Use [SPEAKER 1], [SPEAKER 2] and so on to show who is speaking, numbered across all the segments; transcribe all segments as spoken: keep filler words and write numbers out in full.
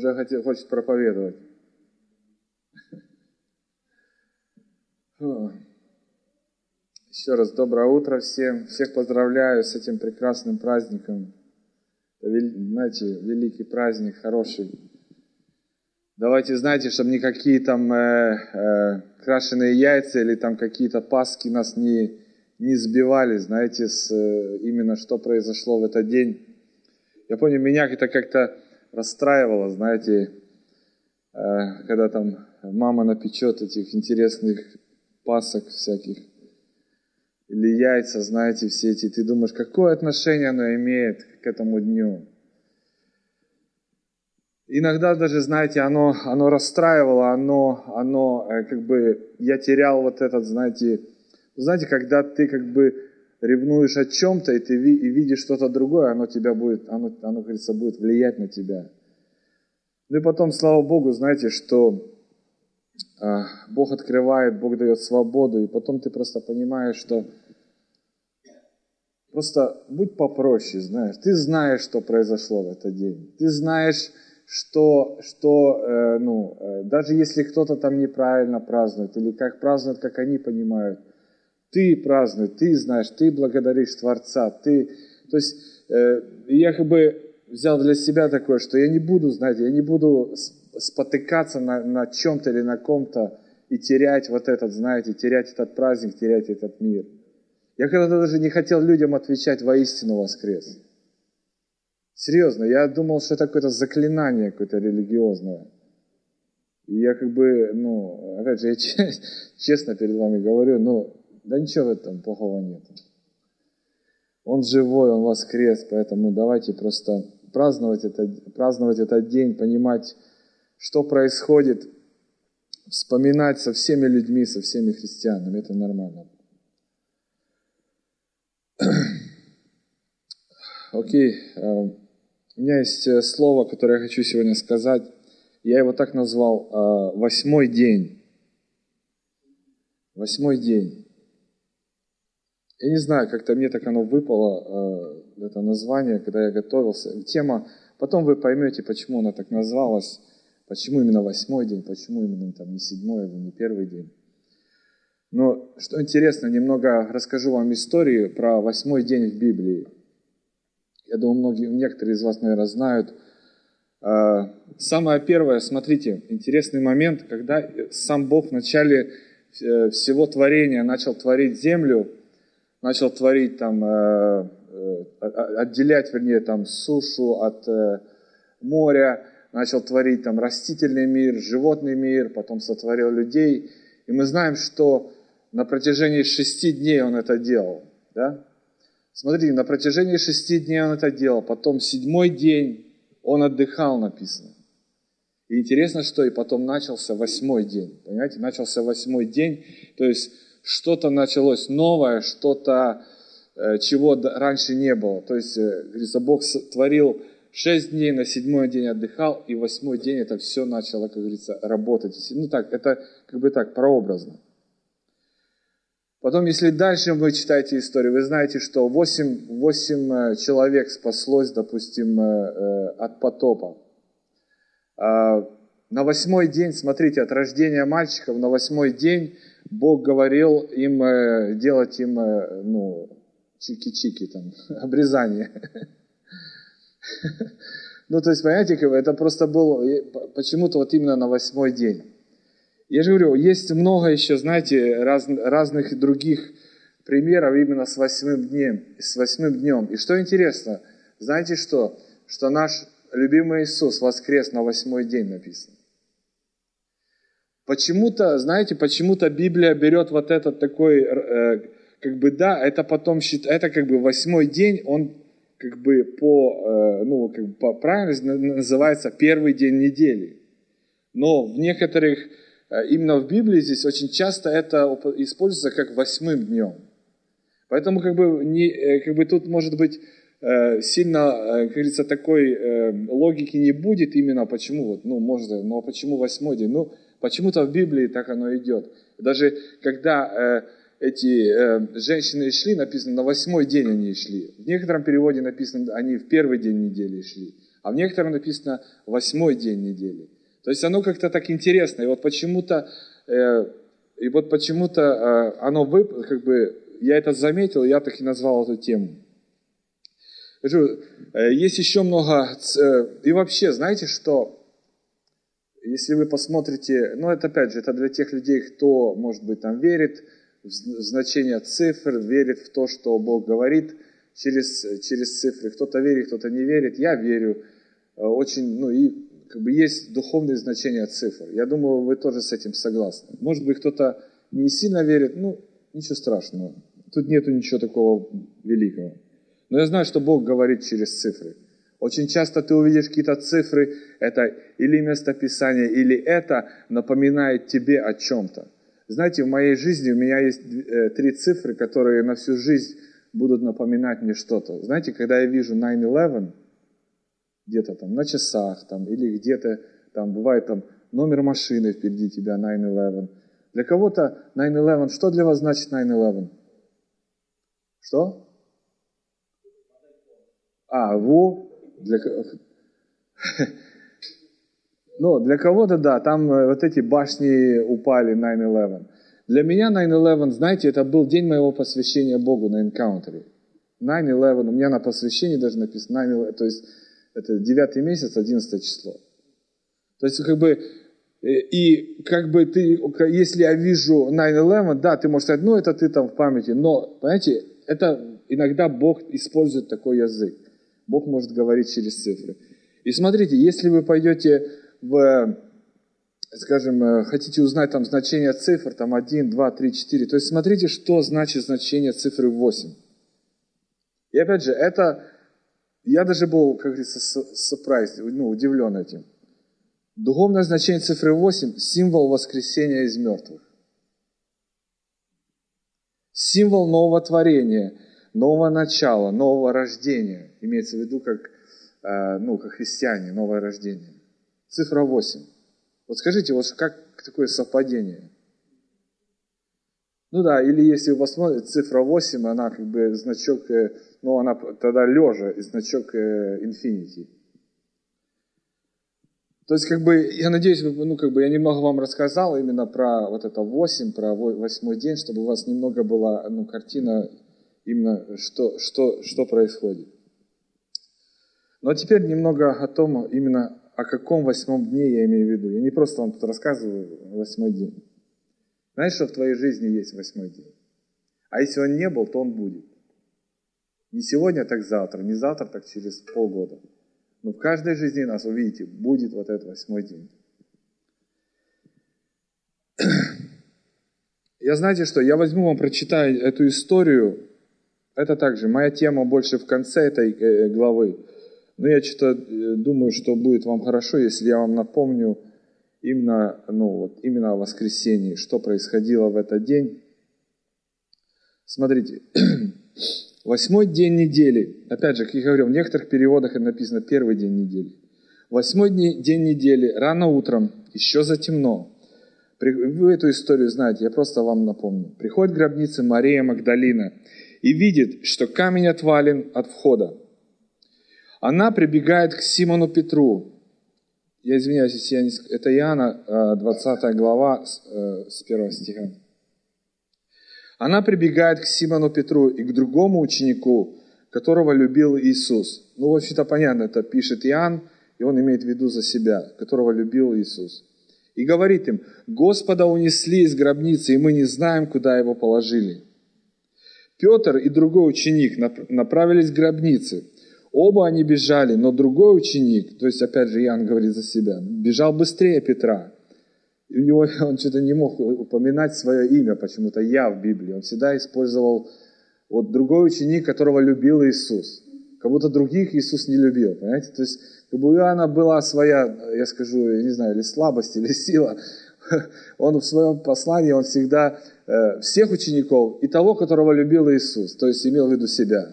[SPEAKER 1] уже хочет проповедовать. Еще раз доброе утро всем. Всех поздравляю с этим прекрасным праздником. Знаете, великий праздник, хороший. Давайте, знаете, чтобы никакие там э, э, крашеные яйца или там какие-то пасхи нас не, не сбивали, знаете, с, э, именно что произошло в этот день. Я помню, меня это как-то расстраивало, знаете, э, когда там мама напечет этих интересных пасок всяких, или яйца, знаете, все эти. Ты думаешь, какое отношение оно имеет к этому дню? Иногда даже, знаете, оно, оно расстраивало, оно, оно как бы, я терял вот этот, знаете, знаете, когда ты как бы ревнуешь о чем-то, и ты и видишь что-то другое, оно тебя будет, оно, оно, говорится, будет влиять на тебя. Ну и потом, слава Богу, знаете, что э, Бог открывает, Бог дает свободу, и потом ты просто понимаешь, что просто будь попроще, знаешь. Ты знаешь, что произошло в этот день. Ты знаешь, что, что э, ну, э, даже если кто-то там неправильно празднует, или как празднуют, как они понимают, ты празднуешь, ты знаешь, ты благодаришь Творца, ты, то есть э, я как бы взял для себя такое, что я не буду, знаете, я не буду спотыкаться на, на чем-то или на ком-то и терять вот этот, знаете, терять этот праздник, терять этот мир. Я когда-то даже не хотел людям отвечать «воистину воскрес». Серьезно, я думал, что это какое-то заклинание какое-то религиозное. И я как бы, ну, опять же, я честно перед вами говорю, ну, да ничего в этом плохого нет. Он живой, Он воскрес, поэтому давайте просто праздновать, это, праздновать этот день, понимать, что происходит, вспоминать со всеми людьми, со всеми христианами. Это нормально. Окей, okay. У меня есть слово, которое я хочу сегодня сказать. Я его так назвал «восьмой день». Восьмой день. Я не знаю, как-то мне так оно выпало, это название, когда я готовился. Тема, потом вы поймете, почему она так называлась, почему именно восьмой день, почему именно там не седьмой или не первый день. Но что интересно, немного расскажу вам историю про восьмой день в Библии. Я думаю, многие, некоторые из вас, наверное, знают. Самое первое, смотрите, интересный момент, когда сам Бог в начале всего творения начал творить землю, начал творить там, отделять, вернее, там сушу от моря, начал творить там растительный мир, животный мир, потом сотворил людей. И мы знаем, что на протяжении шести дней Он это делал, да? Смотрите, на протяжении шести дней Он это делал, потом седьмой день Он отдыхал, написано. И интересно, что и потом начался восьмой день, понимаете, начался восьмой день, то есть что-то началось новое, что-то, чего раньше не было. То есть, говорится, Бог творил шесть дней, на седьмой день отдыхал, и восьмой день это все начало, как говорится, работать. Ну так, это как бы так, прообразно. Потом, если дальше вы читаете историю, вы знаете, что восемь, восемь человек спаслось, допустим, от потопа. На восьмой день, смотрите, от рождения мальчиков, на восьмой день Бог говорил им делать им, ну, чики-чики, там, обрезание. Ну, то есть, понимаете, это просто было почему-то вот именно на восьмой день. Я же говорю, есть много еще, знаете, раз, разных других примеров именно с восьмым днем, с восьмым днем. И что интересно, знаете что? Что наш любимый Иисус воскрес на восьмой день, написано. Почему-то, знаете, почему-то Библия берет вот этот такой, э, как бы, да, это потом, это как бы восьмой день, он как бы по, э, ну, как бы по правильно называется первый день недели. Но в некоторых, именно в Библии здесь очень часто это используется как восьмым днем. Поэтому как бы, не, как бы тут может быть сильно, как говорится, такой логики не будет именно почему, вот, ну, может, но почему восьмой день? Ну, почему-то в Библии так оно идет. Даже когда эти женщины шли, написано, на восьмой день они шли. В некотором переводе написано, они в первый день недели шли. А в некотором написано восьмой день недели. То есть оно как-то так интересно. И вот почему-то, э, и вот почему-то э, оно, вы, как бы, я это заметил, я так и назвал эту тему. Скажу, э, есть еще много... Э, и вообще, знаете, что... Если вы посмотрите, ну это опять же, это для тех людей, кто, может быть, там верит в значение цифр, верит в то, что Бог говорит через, через цифры. Кто-то верит, кто-то не верит. Я верю. Очень, ну и как бы есть духовные значения цифр. Я думаю, вы тоже с этим согласны. Может быть, кто-то не сильно верит, ну ничего страшного. Тут нету ничего такого великого. Но я знаю, что Бог говорит через цифры. Очень часто ты увидишь какие-то цифры, это или местописание, или это напоминает тебе о чем-то. Знаете, в моей жизни у меня есть э, три цифры, которые на всю жизнь будут напоминать мне что-то. Знаете, когда я вижу найн элевен, где-то там на часах, там, или где-то там бывает там номер машины впереди тебя найн элевен. Для кого-то найн элевен, что для вас значит найн элевен? Что? А, во... Для... Ну, для кого-то, да, там вот эти башни упали найн элевен. Для меня найн элевен, знаете, это был день моего посвящения Богу на энкаунтере. найн элевен, у меня на посвящении даже написано найн элевен, то есть это девятый месяц, одиннадцатое число. То есть как бы, и как бы ты, если я вижу найн элевен, да, ты можешь сказать, ну это ты там в памяти, но, понимаете, это иногда Бог использует такой язык. Бог может говорить через цифры. И смотрите, если вы пойдете в, скажем, хотите узнать там значение цифр, там один, два, три, четыре, то есть смотрите, что значит значение цифры восемь. И опять же, это, я даже был, как говорится, surprised, ну, удивлен этим. Духовное значение цифры восемь – символ воскресения из мертвых. Символ нового творения, нового начала, нового рождения. Имеется в виду, как, э, ну, как христиане, новое рождение. Цифра восемь. Вот скажите, вот как такое совпадение? Ну да, или если вы посмотрите, цифра восемь, она как бы значок, э, ну она тогда лежа, и значок э, infinity. То есть, как бы, я надеюсь, ну, как бы, я немного вам рассказал именно про вот это восемь, про восьмой день, чтобы у вас немного была, ну, картина, именно что, что, что происходит. Но теперь немного о том, именно о каком восьмом дне я имею в виду. Я не просто вам тут рассказываю восьмой день. Знаешь, что в твоей жизни есть восьмой день? А если он не был, то он будет. Не сегодня, так завтра, не завтра, так через полгода. Но в каждой жизни нас, увидите, будет вот этот восьмой день. Я знаете что, я возьму вам, прочитаю эту историю. Это также моя тема больше в конце этой главы. Но я что-то думаю, что будет вам хорошо, если я вам напомню именно, ну, вот, именно о воскресении, что происходило в этот день. Смотрите, восьмой день недели. Опять же, как я говорил, в некоторых переводах это написано первый день недели. Восьмой день недели, рано утром, еще затемно. Вы эту историю знаете, я просто вам напомню. Приходит к гробнице Мария Магдалина и видит, что камень отвален от входа. Она прибегает к Симону Петру. Я извиняюсь, если я не... Это Иоанна, двадцатая глава, с первого стиха. Она прибегает к Симону Петру и к другому ученику, которого любил Иисус. Ну, в общем-то, понятно, это пишет Иоанн, и он имеет в виду за себя, которого любил Иисус. И говорит им: Господа унесли из гробницы, и мы не знаем, куда его положили. Петр и другой ученик направились к гробнице. Оба они бежали, но другой ученик, то есть, опять же, Иоанн говорит за себя, бежал быстрее Петра. И у него, он что-то не мог упоминать свое имя, почему-то «я» в Библии. Он всегда использовал вот другой ученик, которого любил Иисус. Как будто других Иисус не любил, понимаете? То есть, как бы у Иоанна была своя, я скажу, я не знаю, или слабость, или сила. Он в своем послании, он всегда э, всех учеников и того, которого любил Иисус, то есть имел в виду себя.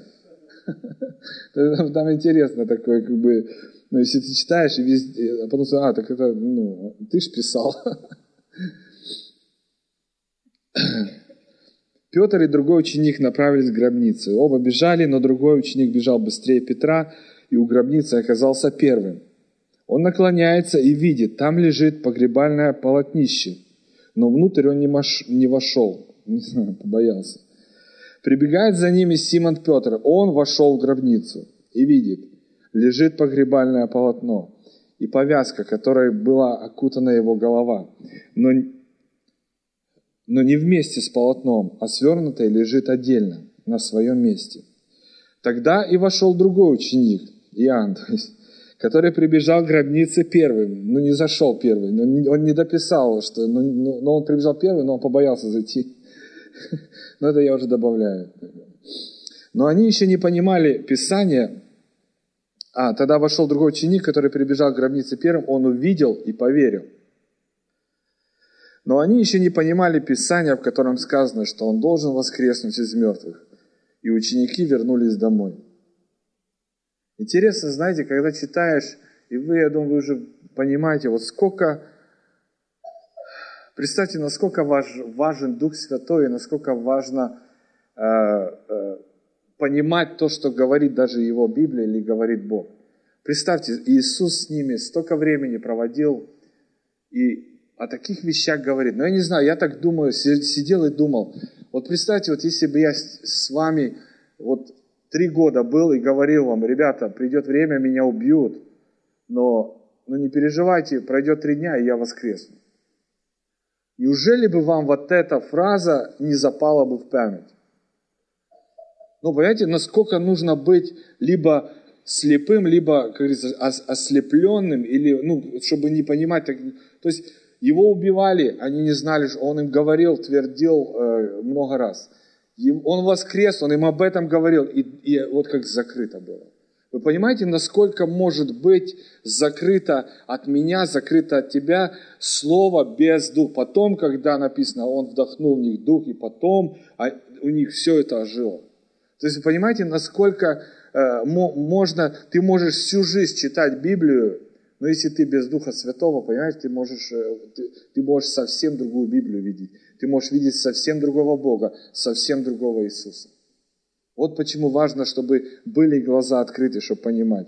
[SPEAKER 1] Там интересно такое, как бы, ну, если ты читаешь, и везде, а потом, а, так это, ну, ты ж писал. Петр и другой ученик направились к гробнице. Оба бежали, но другой ученик бежал быстрее Петра и у гробницы оказался первым. Он наклоняется и видит, там лежит погребальное полотнище, но внутрь он не, маш... не вошел, не знаю, побоялся. Прибегает за ними Симон Петр, он вошел в гробницу и видит, лежит погребальное полотно и повязка, которой была окутана его голова, но, но не вместе с полотном, а свернутая лежит отдельно, на своем месте. Тогда и вошел другой ученик, Иоанн, то есть, который прибежал к гробнице первым, но не зашел первый, но он не дописал, что, но, но он прибежал первый, но он побоялся зайти. Но это я уже добавляю. Но они еще не понимали Писания. А, тогда вошел другой ученик, который прибежал к гробнице первым, он увидел и поверил. Но они еще не понимали Писания, в котором сказано, что он должен воскреснуть из мертвых. И ученики вернулись домой. Интересно, знаете, когда читаешь, и вы, я думаю, вы уже понимаете, вот сколько, представьте, насколько важ, важен Дух Святой, и насколько важно э, э, понимать то, что говорит даже Его Библия или говорит Бог. Представьте, Иисус с ними столько времени проводил и о таких вещах говорит. Но я не знаю, я так думаю, сидел и думал, вот представьте, вот если бы я с вами вот три года был и говорил вам, ребята, придет время, меня убьют, но, но не переживайте, пройдет три дня, и я воскресну. Неужели бы вам вот эта фраза не запала бы в память? Ну, понимаете, насколько нужно быть либо слепым, либо, как говорится, ослепленным, или, ну, чтобы не понимать. Так, то есть, его убивали, они не знали, что он им говорил, твердил э, много раз. Он воскрес, он им об этом говорил, и, и вот как закрыто было. Вы понимаете, насколько может быть закрыто от меня, закрыто от тебя слово без духа. Потом, когда написано, он вдохнул в них дух, и потом а у них все это ожило. То есть, вы понимаете, насколько э, можно, ты можешь всю жизнь читать Библию, но если ты без Духа Святого, понимаете, ты можешь, ты, ты можешь совсем другую Библию видеть. Ты можешь видеть совсем другого Бога, совсем другого Иисуса. Вот почему важно, чтобы были глаза открыты, чтобы понимать.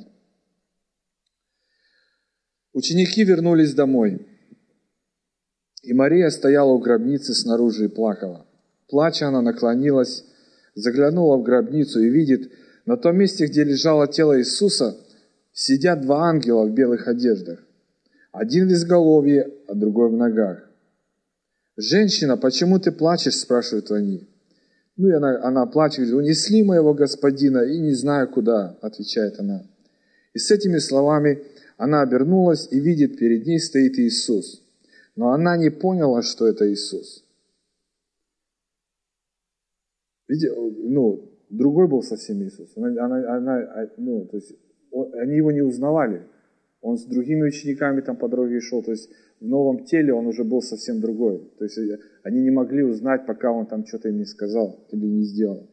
[SPEAKER 1] Ученики вернулись домой. И Мария стояла у гробницы снаружи и плакала. Плача, она наклонилась, заглянула в гробницу и видит, на том месте, где лежало тело Иисуса, сидят два ангела в белых одеждах. Один в изголовье, а другой в ногах. «Женщина, почему ты плачешь?» – спрашивают они. Ну и она, она плачет, говорит, «Унесли моего господина, и не знаю куда», – отвечает она. И с этими словами она обернулась и видит, перед ней стоит Иисус. Но она не поняла, что это Иисус. Видите, ну, другой был совсем Иисус. Она, она, она, ну, то есть, он, они его не узнавали. Он с другими учениками там по дороге шел. То есть в новом теле он уже был совсем другой. То есть они не могли узнать, пока он там что-то им не сказал или не сделал.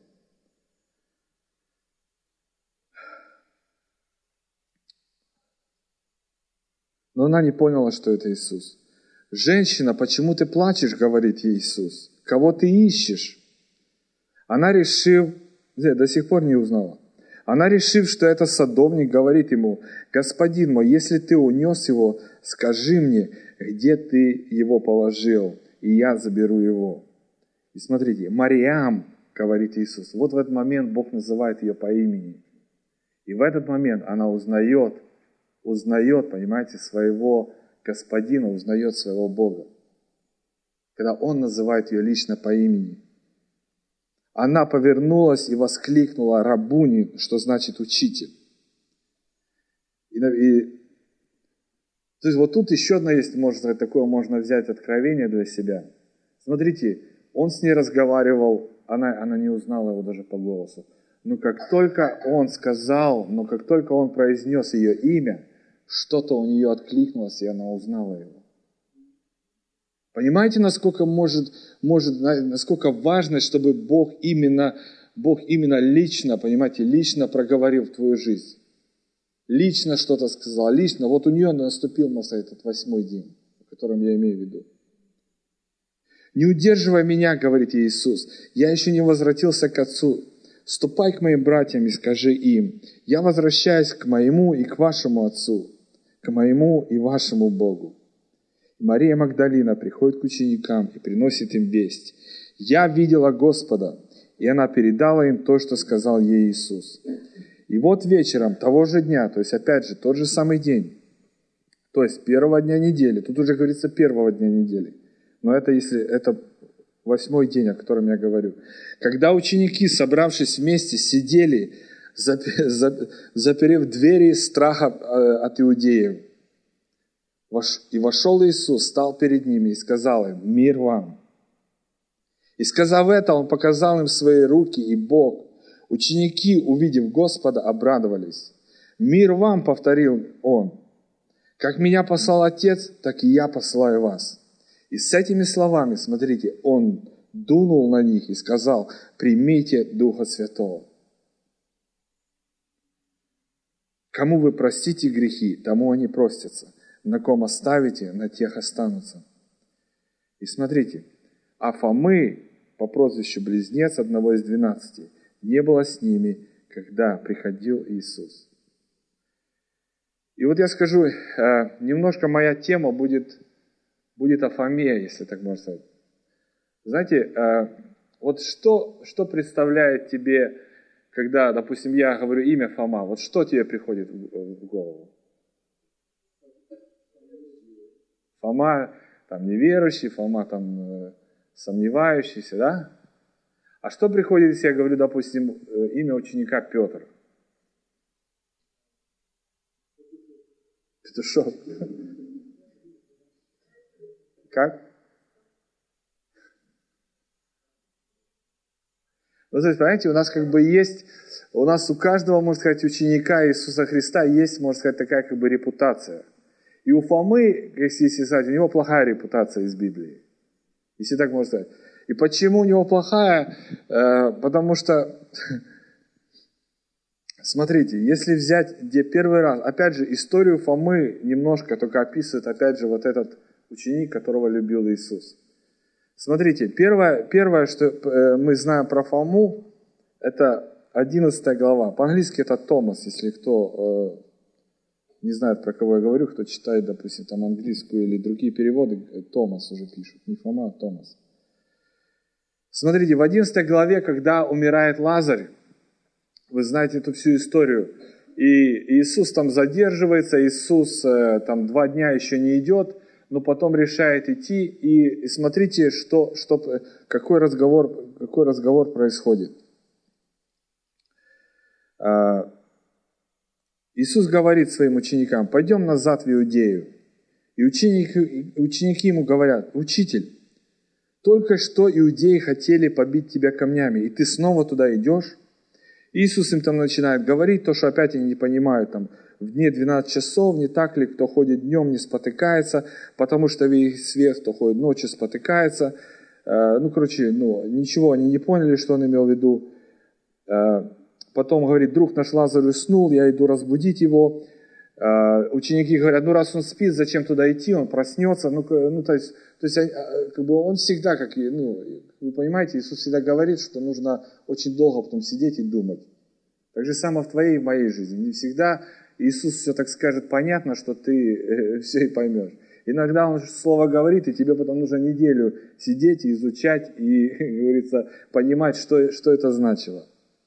[SPEAKER 1] Но она не поняла, что это Иисус. «Женщина, почему ты плачешь?» — говорит ей Иисус. «Кого ты ищешь?» Она, решив, до сих пор не узнала. Она, решив, что это садовник, говорит ему, «Господин мой, если ты унес его, скажи мне, где ты его положил, и я заберу его». И смотрите, «Мариам», говорит Иисус. Вот в этот момент Бог называет ее по имени. И в этот момент она узнает, узнает, понимаете, своего Господина, узнает своего Бога. Когда Он называет ее лично по имени. Она повернулась и воскликнула «Рабуни», что значит «учитель». И, и, то есть вот тут еще одно есть, можно сказать, такое можно взять откровение для себя. Смотрите, он с ней разговаривал, она, она не узнала его даже по голосу. Но как только он сказал, но как только он произнес ее имя, что-то у нее откликнулось, и она узнала его. Понимаете, насколько может, может, насколько важно, чтобы Бог именно, Бог именно лично, понимаете, лично проговорил в твою жизнь. Лично что-то сказал, лично. Вот у нее наступил, можно сказать, этот восьмой день, о котором я имею в виду. «Не удерживай меня, — говорит Иисус, — я еще не возвратился к Отцу. ступай к моим братьям и скажи им, я возвращаюсь к моему и к вашему Отцу, к моему и вашему Богу. Мария Магдалина приходит к ученикам и приносит им весть. Я видела Господа, и она передала им то, что сказал ей Иисус. И вот вечером того же дня, то есть опять же тот же самый день, то есть первого дня недели, тут уже говорится первого дня недели, но это если это восьмой день, о котором я говорю. Когда ученики, собравшись вместе, сидели, заперев двери страха от иудеев, и вошел Иисус, стал перед ними и сказал им: «Мир вам». И сказав это, Он показал им свои руки и бок. Ученики, увидев Господа, обрадовались. «Мир вам», — повторил Он, — «как меня послал Отец, так и я посылаю вас». И с этими словами, смотрите, Он дунул на них и сказал: «Примите Духа Святого». Кому вы простите грехи, тому они простятся. На ком оставите, на тех останутся. И смотрите, а Фомы по прозвищу Близнец, одного из двенадцати, не было с ними, когда приходил Иисус. И вот я скажу, немножко моя тема будет, будет о Фоме, если так можно сказать. Знаете, вот что, что представляет тебе, когда, допустим, я говорю имя Фома, вот что тебе приходит в голову? Фома там неверующий, Фома там э, сомневающийся, да? А что приходит, если я говорю, допустим, имя ученика Петр? Петушок. Как? Ну, то есть, понимаете, у нас как бы есть, у нас у каждого, можно сказать, ученика Иисуса Христа есть, можно сказать, такая как бы репутация. И у Фомы, если сказать, у него плохая репутация из Библии. Если так можно сказать. И почему у него плохая? Э, потому что, смотрите, если взять, где первый раз, опять же, историю Фомы немножко только описывает, опять же, вот этот ученик, которого любил Иисус. Смотрите, первое, первое, что мы знаем про Фому, это одиннадцатая глава. По-английски это Томас, если кто э, не знает, про кого я говорю, кто читает, допустим, там английскую или другие переводы, Томас уже пишут, не Фома, а Томас. Смотрите, в одиннадцатой главе, когда умирает Лазарь, вы знаете эту всю историю, и Иисус там задерживается, Иисус э, там два дня еще не идет, но потом решает идти, и, и смотрите, что, что, какой, разговор, какой разговор происходит. Иисус говорит своим ученикам: пойдем назад в Иудею. И ученики, ученики ему говорят: учитель, только что иудеи хотели побить тебя камнями, и ты снова туда идешь? Иисус им там начинает говорить то, что опять они не понимают, там, в дне двенадцать часов, не так ли, кто ходит днем, не спотыкается, потому что весь свет, кто ходит ночью, спотыкается. Ну, короче, ну, ничего, они не поняли, что он имел в виду. Потом говорит: друг наш Лазарь уснул, я иду разбудить его. Ученики говорят: ну, раз он спит, зачем туда идти, он проснется. Ну, ну то есть, то есть как бы он всегда, как, ну, вы понимаете, Иисус всегда говорит, что нужно очень долго потом сидеть и думать. Так же самое в твоей и в моей жизни. Не всегда Иисус все так скажет понятно, что ты все и поймешь. Иногда Он слово говорит, и тебе потом нужно неделю сидеть и изучать, и, как говорится, понимать, что, что это значило.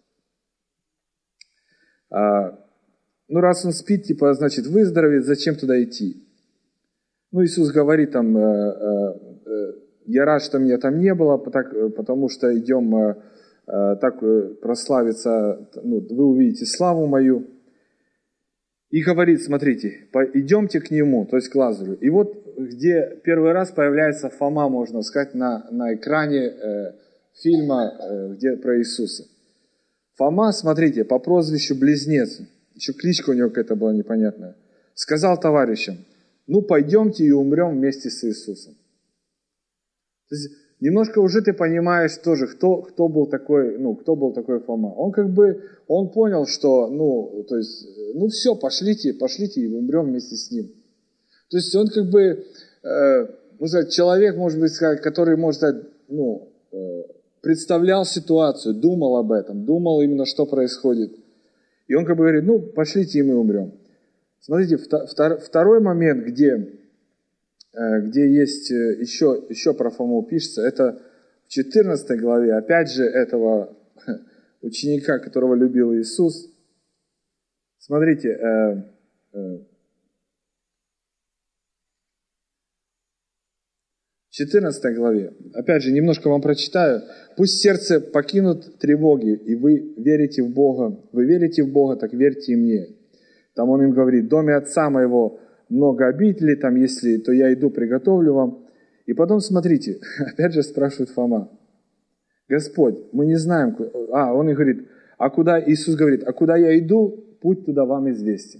[SPEAKER 1] А, ну, раз он спит, типа, значит, выздоровеет, зачем туда идти? Ну, Иисус говорит там: э, э, я рад, что меня там не было, потому что идем э, так прославиться, ну, вы увидите славу мою. И говорит: смотрите, идемте к нему, то есть к Лазарю. И вот где первый раз появляется Фома, можно сказать, на, на экране э, фильма, э, где про Иисуса. Фома, смотрите, по прозвищу Близнец, еще кличка у него какая-то была непонятная, сказал товарищам: ну, пойдемте и умрем вместе с Иисусом. То есть немножко уже ты понимаешь тоже, кто, кто был такой, ну, кто был такой Фома. Он как бы, он понял, что, ну, то есть, ну все, пошлите, пошлите и умрем вместе с ним. То есть он как бы, э, можно сказать, человек, может быть, который, может сказать, ну, э, представлял ситуацию, думал об этом, думал именно, что происходит. И он как бы говорит, ну, пошлите, и мы умрем. Смотрите, второй момент, где, где есть еще, еще про Фому пишется, это в четырнадцатой главе, опять же, этого ученика, которого любил Иисус. Смотрите, э, э, в четырнадцатой главе, опять же, немножко вам прочитаю. «Пусть сердце покинут тревоги, и вы верите в Бога. Вы верите в Бога, так верьте и мне». Там он им говорит, «В доме отца моего много обителей, там если, то я иду, приготовлю вам». И потом, смотрите, опять же спрашивает Фома, «Господь, мы не знаем...» А, он и говорит, «А куда...» Иисус говорит, «А куда я иду, путь туда вам известен».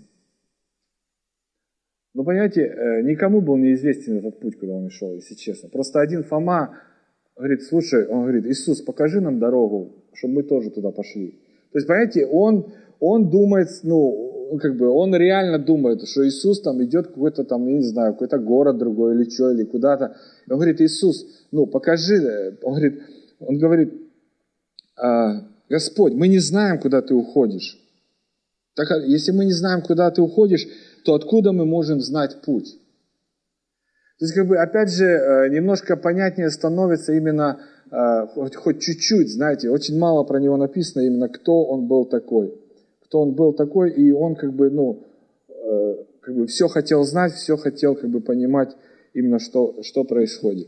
[SPEAKER 1] Ну, понимаете, никому был неизвестен этот путь, куда он шел, если честно. Просто один Фома говорит, слушай, он говорит, Иисус, покажи нам дорогу, чтобы мы тоже туда пошли. То есть, понимаете, он, он думает, ну, как бы, он реально думает, что Иисус там идет в какой-то там, я не знаю, какой-то город другой или что, или куда-то. Он говорит, Иисус, ну, покажи. Он говорит, он говорит, Господь, мы не знаем, куда ты уходишь. Так, если мы не знаем, куда ты уходишь, то откуда мы можем знать путь? То есть, как бы, опять же, немножко понятнее становится именно, хоть, хоть чуть-чуть, знаете, очень мало про него написано, именно кто он был такой. Кто он был такой, и он, как бы, ну, как бы все хотел знать, все хотел, как бы, понимать именно, что, что происходит.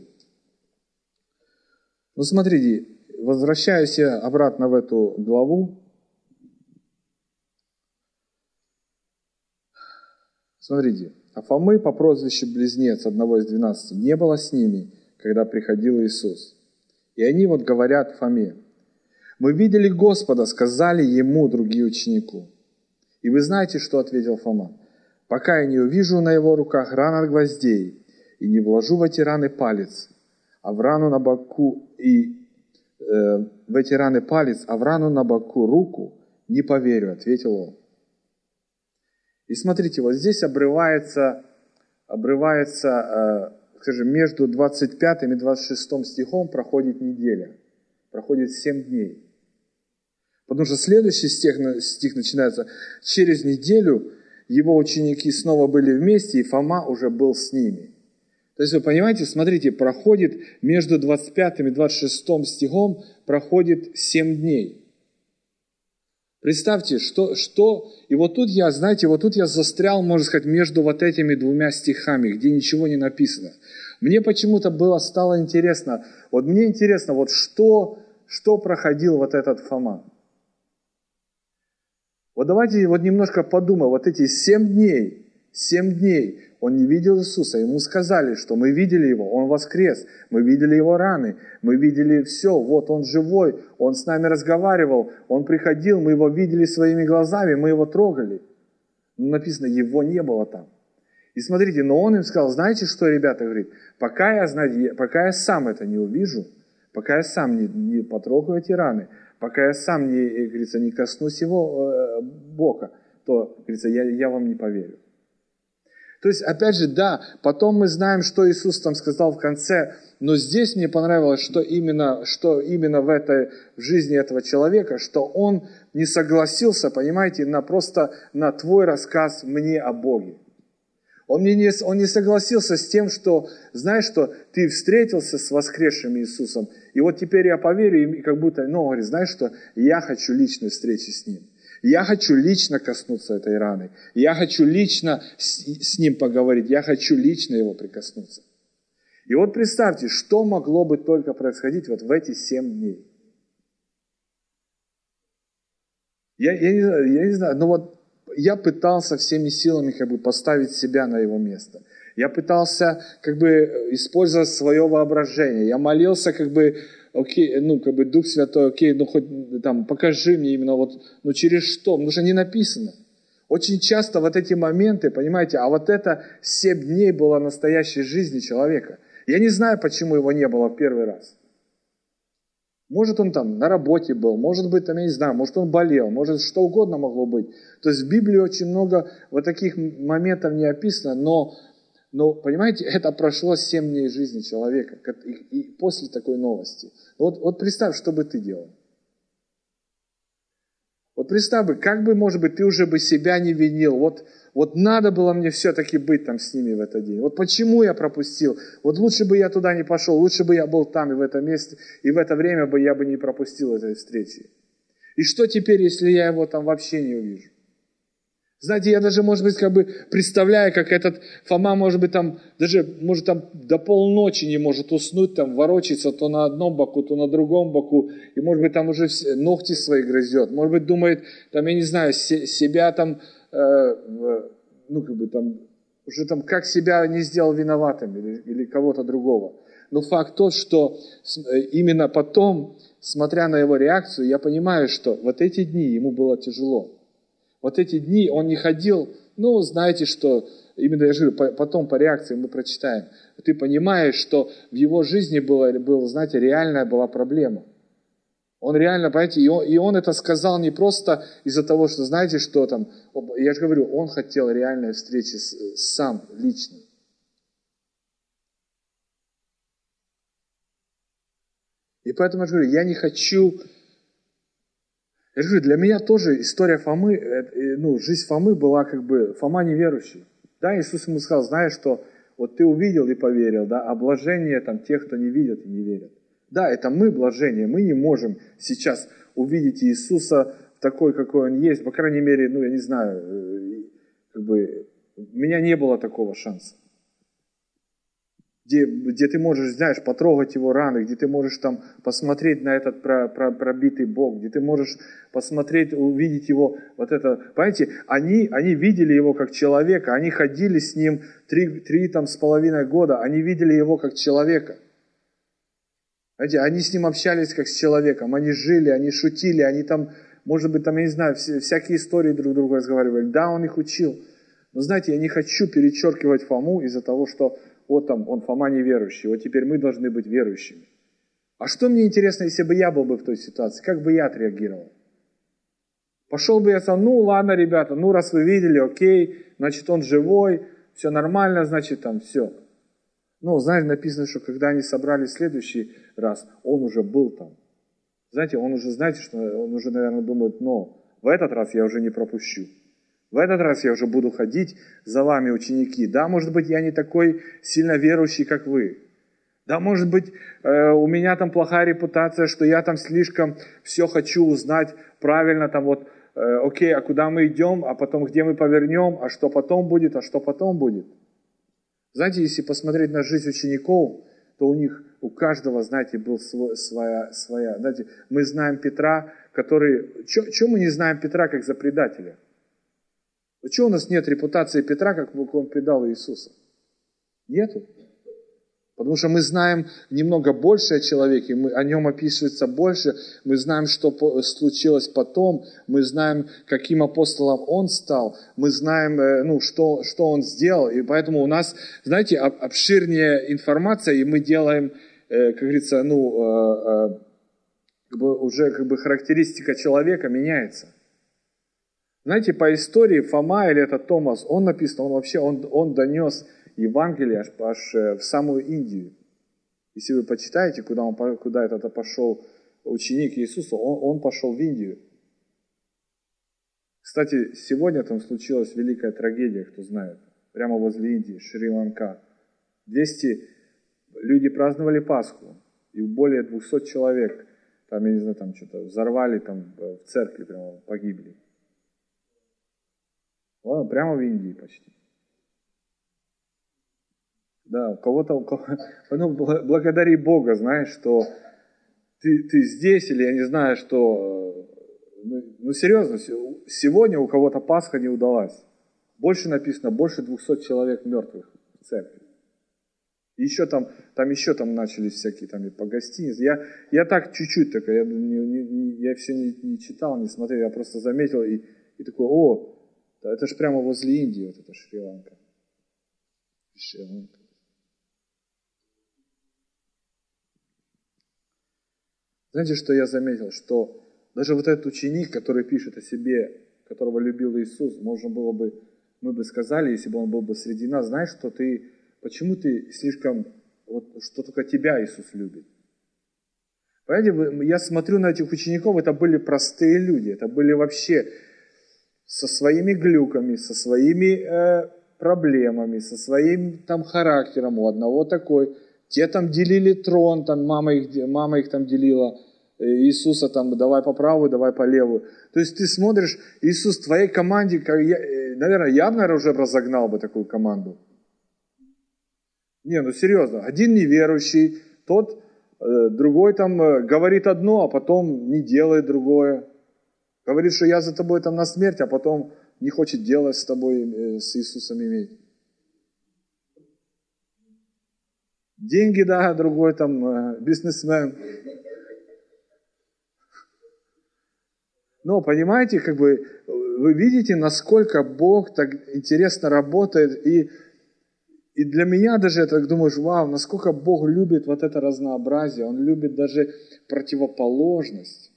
[SPEAKER 1] Ну, смотрите, возвращаюсь я обратно в эту главу. Смотрите, а Фомы по прозвищу Близнец, одного из двенадцати, не было с ними, когда приходил Иисус. И они вот говорят Фоме, «Мы видели Господа», сказали ему другие ученику. И вы знаете, что ответил Фома? «Пока я не увижу на его руках ран от гвоздей, и не вложу в эти раны палец, а в рану на боку, и э, в эти раны палец, а в рану на боку руку, не поверю», ответил он. И смотрите, вот здесь обрывается, обрывается, э, скажем, между двадцать пятым и двадцать шестым стихом проходит неделя, проходит семь дней. Потому что следующий стих, стих начинается, через неделю его ученики снова были вместе, и Фома уже был с ними. То есть вы понимаете, смотрите, проходит между двадцать пятым и двадцать шестым стихом проходит семь дней. Представьте, что, что... И вот тут я, знаете, вот тут я застрял, можно сказать, между вот этими двумя стихами, где ничего не написано. Мне почему-то было, стало интересно, вот мне интересно, вот что, что проходил вот этот Фома. Вот давайте вот немножко подумаем, вот эти семь дней, семь дней он не видел Иисуса, ему сказали, что мы видели его, он воскрес, мы видели его раны, мы видели все, вот он живой, он с нами разговаривал, он приходил, мы его видели своими глазами, мы его трогали. Но написано, его не было там. И смотрите, но он им сказал, знаете что, ребята, говорит, пока я, знаете, пока я сам это не увижу, пока я сам не, не потрогаю эти раны, пока я сам не, говорится, не коснусь его э, бока, то, говорится, я, я вам не поверю. То есть, опять же, да, потом мы знаем, что Иисус там сказал в конце, но здесь мне понравилось, что именно, что именно в этой в жизни этого человека, что он не согласился, понимаете, на просто на твой рассказ мне о Боге. Он не, он не согласился с тем, что, знаешь, что ты встретился с воскресшим Иисусом, и вот теперь я поверю, и как будто, ну, говорит, знаешь что, я хочу личной встречи с Ним. Я хочу лично коснуться этой раны. Я хочу лично с, с Ним поговорить. Я хочу лично Его прикоснуться. И вот представьте, что могло бы только происходить вот в эти семь дней. Я, я, не, я не знаю, но вот я пытался всеми силами как бы поставить себя на Его место. Я пытался как бы использовать свое воображение. Я молился как бы, окей, ну как бы Дух Святой, окей, ну хоть там покажи мне именно вот, ну через что, потому что не написано. Очень часто вот эти моменты, понимаете, а вот это семь дней было настоящей жизни человека. Я не знаю, почему его не было в первый раз. Может, он там на работе был, может быть, там, я не знаю, может, он болел, может, что угодно могло быть. То есть в Библии очень много вот таких моментов не описано, но, Но, понимаете, это прошло семь дней жизни человека. И, и после такой новости. Вот, вот представь, что бы ты делал. Вот представь бы, как бы, может быть, ты уже бы себя не винил. Вот, вот надо было мне все-таки быть там с ними в этот день. Вот почему я пропустил? Вот лучше бы я туда не пошел, лучше бы я был там и в этом месте, и в это время бы я бы не пропустил этой встречи. И что теперь, если я его там вообще не увижу? Знаете, я даже, может быть, как бы представляю, как этот Фома, может быть, там, даже, может, там до полночи не может уснуть, там, ворочается то на одном боку, то на другом боку, и, может быть, там уже все, ногти свои грызет, может быть, думает, там, я не знаю, се, себя там, э, э, ну, как бы там, уже там, как себя не сделал виноватым или, или кого-то другого. Но факт тот, что именно потом, смотря на его реакцию, я понимаю, что вот эти дни ему было тяжело. Вот эти дни он не ходил, ну, знаете, что, именно я же говорю, потом по реакции мы прочитаем. Ты понимаешь, что в его жизни была, была, знаете, реальная была проблема. Он реально, понимаете, и он, и он это сказал не просто из-за того, что, знаете, что там, я же говорю, он хотел реальной встречи с, сам, лично. И поэтому я же говорю, я не хочу... Я говорю, для меня тоже история Фомы, ну, жизнь Фомы была как бы, Фома неверующий. Да, Иисус ему сказал, знаешь, что вот ты увидел и поверил, да, а блажение там тех, кто не видит и не верит. Да, это мы блажение, мы не можем сейчас увидеть Иисуса такой, какой Он есть, по крайней мере, ну, я не знаю, как бы, у меня не было такого шанса. Где, где ты можешь, знаешь, потрогать его раны, где ты можешь там посмотреть на этот про, про, пробитый бок, где ты можешь посмотреть, увидеть его, вот это, понимаете, они, они видели его как человека, они ходили с ним три, три там с половиной года, они видели его как человека. Знаете, они с ним общались как с человеком, они жили, они шутили, они там, может быть, там, я не знаю, всякие истории друг с другом разговаривали. Да, он их учил. Но знаете, я не хочу перечеркивать Фому из-за того, что вот там, он Фома неверующий, вот теперь мы должны быть верующими. А что мне интересно, если бы я был бы в той ситуации, как бы я отреагировал? Пошел бы я сам, ну ладно, ребята, ну раз вы видели, окей, значит он живой, все нормально, значит там все. Ну, знаете, написано, что когда они собрались в следующий раз, он уже был там. Знаете, он уже, знаете, что он уже, наверное, думает, но в этот раз я уже не пропущу. В этот раз я уже буду ходить за вами, ученики. Да, может быть, я не такой сильно верующий, как вы. Да, может быть, э, у меня там плохая репутация, что я там слишком все хочу узнать правильно, там вот, э, окей, а куда мы идем, а потом где мы повернем, а что потом будет, а что потом будет. Знаете, если посмотреть на жизнь учеников, то у них, у каждого, знаете, был свой, своя, своя. Знаете, мы знаем Петра, который... Чего мы не знаем Петра, как за предателя? Почему у нас нет репутации Петра, как он предал Иисуса? Нету. Потому что мы знаем немного больше о человеке, мы, о нем описывается больше, мы знаем, что случилось потом, мы знаем, каким апостолом он стал, мы знаем, ну, что, что он сделал. И поэтому у нас, знаете, обширнее информация, и мы делаем, как говорится, ну, как бы уже как бы характеристика человека меняется. Знаете, по истории Фома или это Томас, он написан, он вообще, он, он донес Евангелие аж, аж в самую Индию. Если вы почитаете, куда, он, куда этот пошел ученик Иисуса, он, он пошел в Индию. Кстати, сегодня там случилась великая трагедия, кто знает, прямо возле Индии, Шри-Ланка. двести люди праздновали Пасху, и более двухсот человек, там, я не знаю, там что-то взорвали, там в церкви прямо погибли. Ладно, прямо в Индии почти. Да, у кого-то, у кого, ну, благодари Бога, знаешь, что ты, ты здесь, или я не знаю, что, ну, ну серьезно, сегодня у кого-то Пасха не удалась. Больше написано, больше двухсот человек мертвых в церкви. И еще там, там еще там начались всякие там и по гостинице. Я, я так чуть-чуть, так, я, не, не, я все не, не читал, не смотрел, я просто заметил и, и такой, о, это же прямо возле Индии, вот это Шри-Ланка. Шри-Ланка. Знаете, что я заметил? Что даже вот этот ученик, который пишет о себе, которого любил Иисус, можно было бы, мы бы сказали, если бы он был бы среди нас, знаешь, что ты почему ты слишком, вот, что только тебя Иисус любит? Понимаете, я смотрю на этих учеников, это были простые люди, это были вообще со своими глюками, со своими э, проблемами, со своим там характером, у одного такой. Те там делили трон, там мама их, мама их там делила, Иисуса там давай по правую, давай по левую. То есть ты смотришь, Иисус в твоей команде, как я, наверное, я, наверное, уже разогнал бы такую команду. Не, ну серьезно, один неверующий, тот, э, другой там э, говорит одно, а потом не делает другое. Говорит, что я за тобой там на смерть, а потом не хочет делать с тобой, э, с Иисусом иметь. Деньги, да, другой там э, бизнесмен. Но, понимаете, как бы, вы видите, насколько Бог так интересно работает, и И для меня даже это, думаешь, вау, насколько Бог любит вот это разнообразие, Он любит даже противоположность.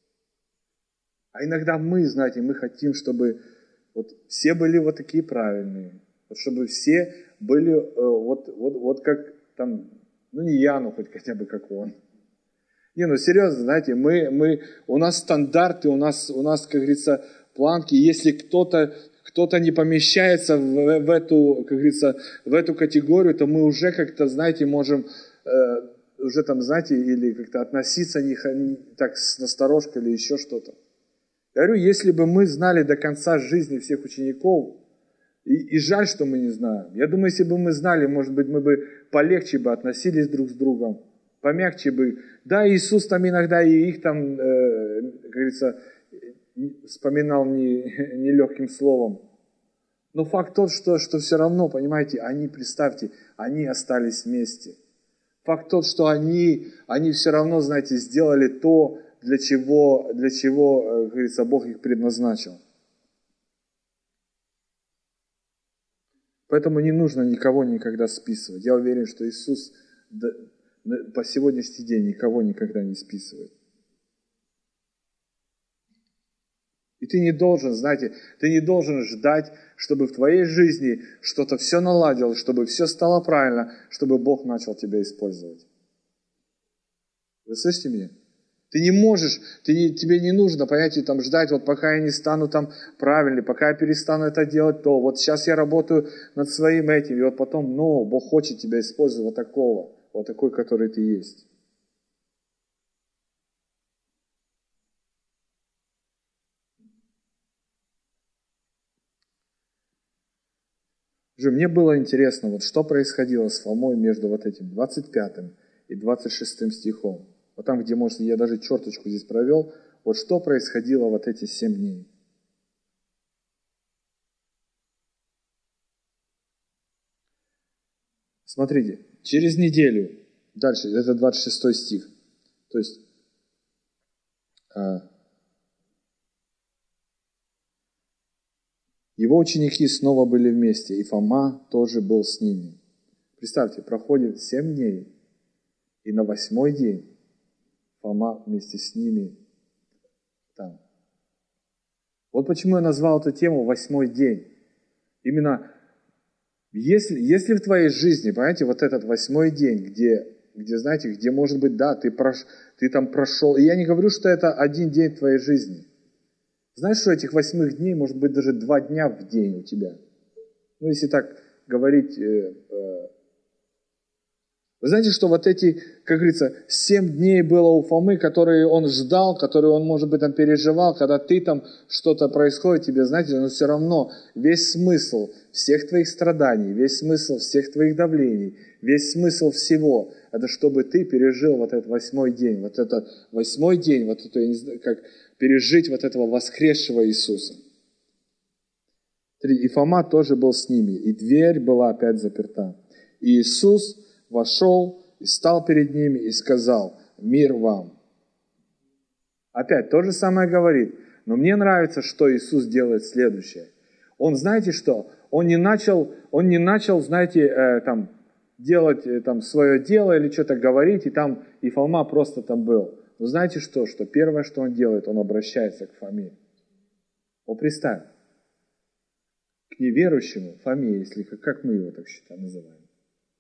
[SPEAKER 1] А иногда мы, знаете, мы хотим, чтобы вот все были вот такие правильные, вот чтобы все были вот, вот, вот как там, ну не я, но хоть хотя бы как он. Не, ну серьезно, знаете, мы, мы, у нас стандарты, у нас, у нас, как говорится, планки, если кто-то кто-то не помещается в, в эту, как говорится, в эту категорию, то мы уже как-то, знаете, можем э, уже там, знаете, или как-то относиться не, не, так с насторожкой или еще что-то. Я говорю, если бы мы знали до конца жизни всех учеников, и, и жаль, что мы не знаем. Я думаю, если бы мы знали, может быть, мы бы полегче бы относились друг с другом, помягче бы. Да, Иисус там иногда и их там, э, как говорится, вспоминал не, не легким словом. Но факт тот, что, что все равно, понимаете, они, представьте, они остались вместе. Факт тот, что они, они все равно, знаете, сделали то, для чего, для чего, как говорится, Бог их предназначил. Поэтому не нужно никого никогда списывать. Я уверен, что Иисус по сегодняшний день никого никогда не списывает. И ты не должен, знаете, ты не должен ждать, чтобы в твоей жизни что-то все наладилось, чтобы все стало правильно, чтобы Бог начал тебя использовать. Вы слышите меня? Ты не можешь, ты не, тебе не нужно, понимаете, там ждать, вот пока я не стану там правильный, пока я перестану это делать, то вот сейчас я работаю над своим этим, и вот потом, ну, Бог хочет тебя использовать вот такого, вот такой, который ты есть. Мне было интересно, вот что происходило с Фомой между вот этим двадцать пятым и двадцать шестым стихом. Вот там, где, может, я даже черточку здесь провел, вот что происходило вот эти семь дней. Смотрите, через неделю, дальше, это двадцать шестой стих, то есть его ученики снова были вместе, и Фома тоже был с ними. Представьте, проходит семь дней, и на восьмой день Фома вместе с ними там. Вот почему я назвал эту тему «Восьмой день». Именно если, если в твоей жизни, понимаете, вот этот восьмой день, где, где знаете, где, может быть, да, ты, прош, ты там прошел, и я не говорю, что это один день в твоей жизни. Знаешь, что этих восьмых дней может быть даже два дня в день у тебя? Ну, если так говорить. Э, э. Вы знаете, что вот эти, как говорится, семь дней было у Фомы, которые он ждал, которые он, может быть, там переживал, когда ты там что-то происходит тебе, знаете, но все равно весь смысл всех твоих страданий, весь смысл всех твоих давлений, весь смысл всего, это чтобы ты пережил вот этот восьмой день, вот этот восьмой день, вот это, я не знаю, как пережить вот этого воскресшего Иисуса. И Фома тоже был с ними, и дверь была опять заперта. И Иисус вошел и стал перед ними и сказал: «Мир вам». Опять то же самое говорит. Но мне нравится, что Иисус делает следующее. Он, знаете что? Он не начал, он не начал, знаете, э, там, делать э, там, свое дело или что-то говорить, и там и Фома просто там был. Но знаете что? Что первое, что он делает, он обращается к Фоме. Вот представь, к неверующему Фоме, если как, как мы его так считаем, называем.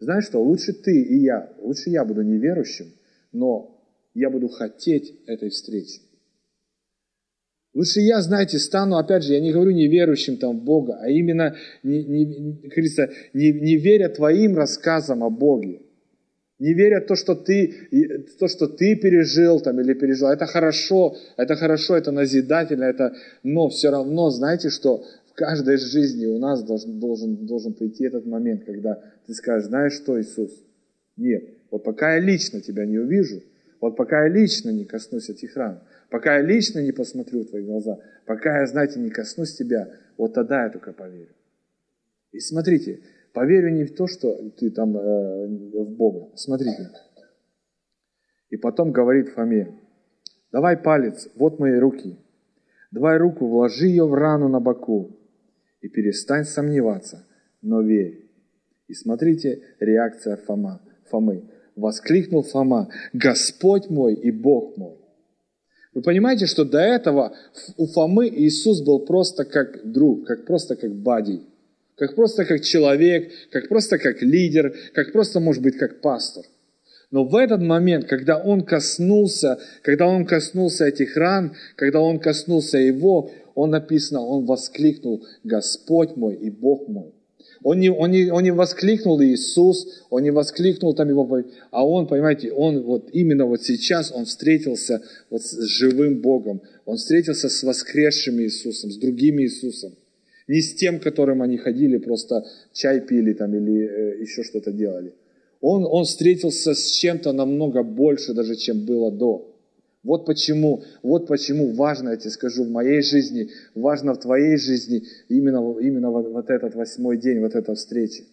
[SPEAKER 1] Знаешь что, лучше ты и я, лучше я буду неверующим, но я буду хотеть этой встречи. Лучше я, знаете, стану, опять же, я не говорю неверующим там в Бога, а именно, не, не, как говорится, не, не веря твоим рассказам о Боге. Не веря в то, что ты, то, что ты пережил там, или пережил. Это хорошо, это хорошо, это назидательно, это, но все равно, знаете, что в каждой жизни у нас должен, должен, должен прийти этот момент, когда ты скажешь, знаешь что, Иисус? Нет, вот пока я лично тебя не увижу, вот пока я лично не коснусь этих ран, пока я лично не посмотрю в твои глаза, пока я, знаете, не коснусь тебя, вот тогда я только поверю. И смотрите, поверю не в то, что ты там э, в Бога. Смотрите. И потом говорит Фоме, давай палец, вот мои руки. Давай руку, вложи ее в рану на боку. И перестань сомневаться, но верь. И смотрите, реакция Фома, Фомы. Воскликнул Фома, Господь мой и Бог мой. Вы понимаете, что до этого у Фомы Иисус был просто как друг, как просто как бадди. Как просто как человек, как просто как лидер, как просто, может быть, как пастор. Но в этот момент, когда он коснулся, когда он коснулся этих ран, когда он коснулся его, он написано, он воскликнул, Господь мой и Бог мой. Он не, он не, он не воскликнул Иисус, он не воскликнул там его, а он, понимаете, он вот именно вот сейчас, он встретился вот с живым Богом, он встретился с воскресшим Иисусом, с другим Иисусом. Не с тем, которым они ходили, просто чай пили там или э, еще что-то делали. Он, он встретился с чем-то намного больше, даже чем было до. Вот почему, вот почему важно, я тебе скажу, в моей жизни, важно в твоей жизни именно, именно вот, вот этот восьмой день, вот эта встреча.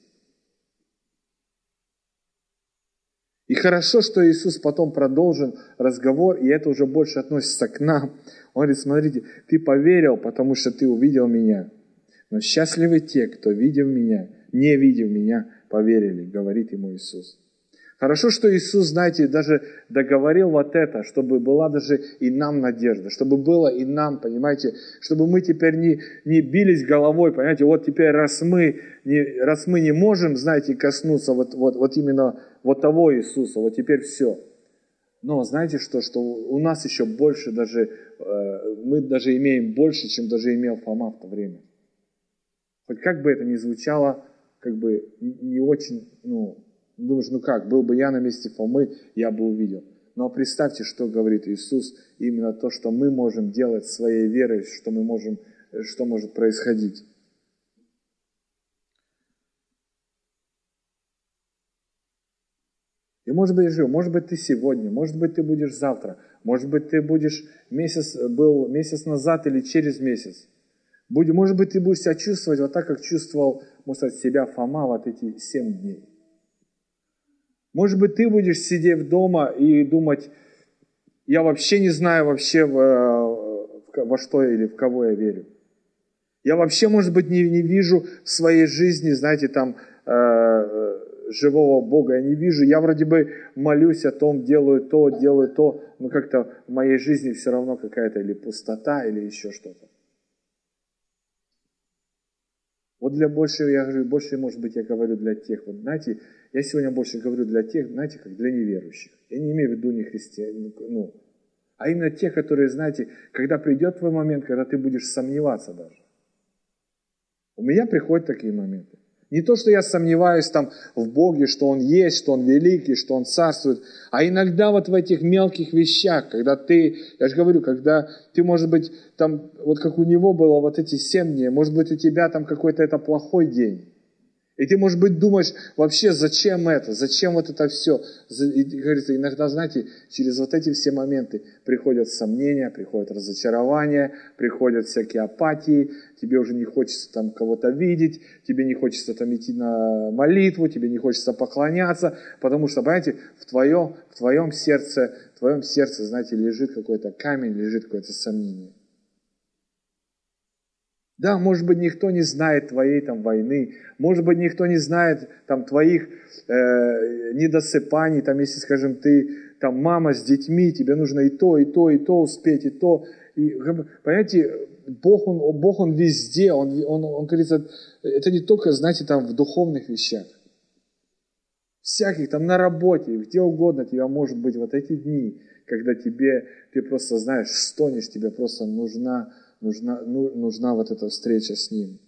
[SPEAKER 1] И хорошо, что Иисус потом продолжил разговор, и это уже больше относится к нам. Он говорит, смотрите, ты поверил, потому что ты увидел меня. Но счастливы те, кто, видев меня, не видев меня, поверили, говорит ему Иисус. Хорошо, что Иисус, знаете, даже договорил вот это, чтобы была даже и нам надежда, чтобы было и нам, понимаете, чтобы мы теперь не, не бились головой, понимаете, вот теперь раз мы не, раз мы не можем, знаете, коснуться вот, вот, вот именно вот того Иисуса, вот теперь все. Но знаете что, что у нас еще больше даже, э, мы даже имеем больше, чем даже имел Фома в то время. Хоть как бы это ни звучало, как бы не очень, ну, думаешь, ну как, был бы я на месте Фомы, я бы увидел. Но представьте, что говорит Иисус, именно то, что мы можем делать своей верой, что мы можем, что может происходить. И может быть, жив, может быть, ты сегодня, может быть, ты будешь завтра, может быть, ты будешь месяц, был месяц назад или через месяц. Может быть, ты будешь себя чувствовать вот так, как чувствовал, можно сказать, себя Фома вот эти семь дней. Может быть, ты будешь сидеть дома и думать, я вообще не знаю вообще во, во что или в кого я верю. Я вообще, может быть, не, не вижу в своей жизни, знаете, там, э, живого Бога. Я не вижу, я вроде бы молюсь о том, делаю то, делаю то, но как-то в моей жизни все равно какая-то или пустота, или еще что-то. Вот для больше, я говорю, больше, может быть, я говорю для тех, вот знаете, я сегодня больше говорю для тех, знаете, как для неверующих. Я не имею в виду не христиан, ну, а именно тех, которые, знаете, когда придет твой момент, когда ты будешь сомневаться даже. У меня приходят такие моменты. Не то, что я сомневаюсь там в Боге, что Он есть, что Он великий, что Он царствует, а иногда вот в этих мелких вещах, когда ты, я же говорю, когда ты, может быть, там, вот как у него было вот эти семь дней, может быть, у тебя там какой-то это плохой день. И ты, может быть, думаешь, вообще, зачем это, зачем вот это все. И, говорится, иногда, знаете, через вот эти все моменты приходят сомнения, приходят разочарования, приходят всякие апатии, тебе уже не хочется там кого-то видеть, тебе не хочется там идти на молитву, тебе не хочется поклоняться, потому что, понимаете, в твоем, в твоем сердце, в твоем сердце, знаете, лежит какой-то камень, лежит какое-то сомнение. Да, может быть, никто не знает твоей там войны, может быть, никто не знает там твоих э, недосыпаний, там, если, скажем, ты там мама с детьми, тебе нужно и то, и то, и то успеть, и то. И, понимаете, Бог, Он, Бог, Он везде, Он, он, он, говорится, это не только, знаете, там в духовных вещах. Всяких там на работе, где угодно тебя может быть вот эти дни, когда тебе, ты просто знаешь, стонешь, тебе просто нужна, нужна, ну, нужна вот эта встреча с Ним.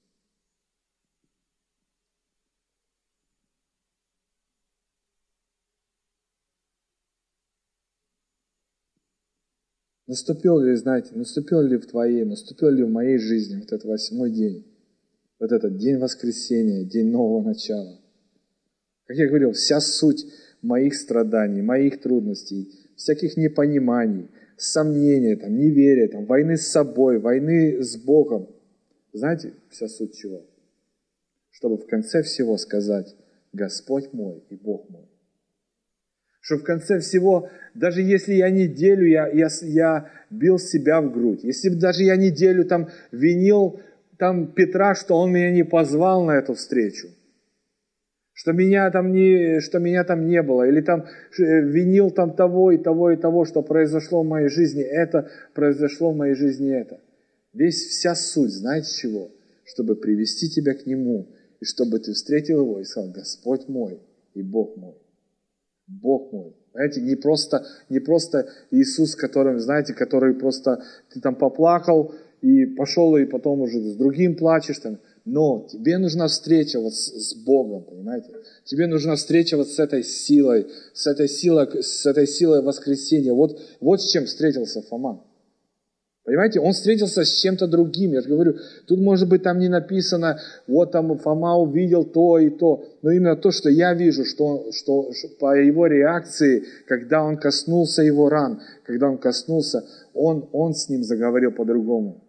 [SPEAKER 1] Наступил ли, знаете, наступил ли в твоей, наступил ли в моей жизни вот этот восьмой день, вот этот день воскресения, день нового начала. Как я говорил, вся суть моих страданий, моих трудностей, всяких непониманий, сомнений, там, неверия, там, войны с собой, войны с Богом. Знаете, вся суть чего? Чтобы в конце всего сказать: Господь мой и Бог мой. Что в конце всего, даже если я неделю, я, я, я бил себя в грудь, если даже я неделю там винил там Петра, что он меня не позвал на эту встречу, что меня там не, что меня там не было, или там винил там того и того и того, что произошло в моей жизни, это произошло в моей жизни это. Весь, вся суть, знаете чего? Чтобы привести тебя к Нему, и чтобы ты встретил Его и сказал: Господь мой и Бог мой. Бог мой. Знаете, не просто, не просто Иисус, которым, знаете, который просто ты там поплакал и пошел, и потом уже с другим плачешь. Там. Но тебе нужна встреча вот с, с Богом, понимаете? Тебе нужна встреча вот с этой силой, с этой силой, с этой силой воскресения. Вот, вот с чем встретился Фома. Понимаете, он встретился с чем-то другим. Я же говорю, тут может быть там не написано, вот там Фома увидел то и то. Но именно то, что я вижу, что, что, что по его реакции, когда он коснулся его ран, когда он коснулся, он, он с ним заговорил по-другому.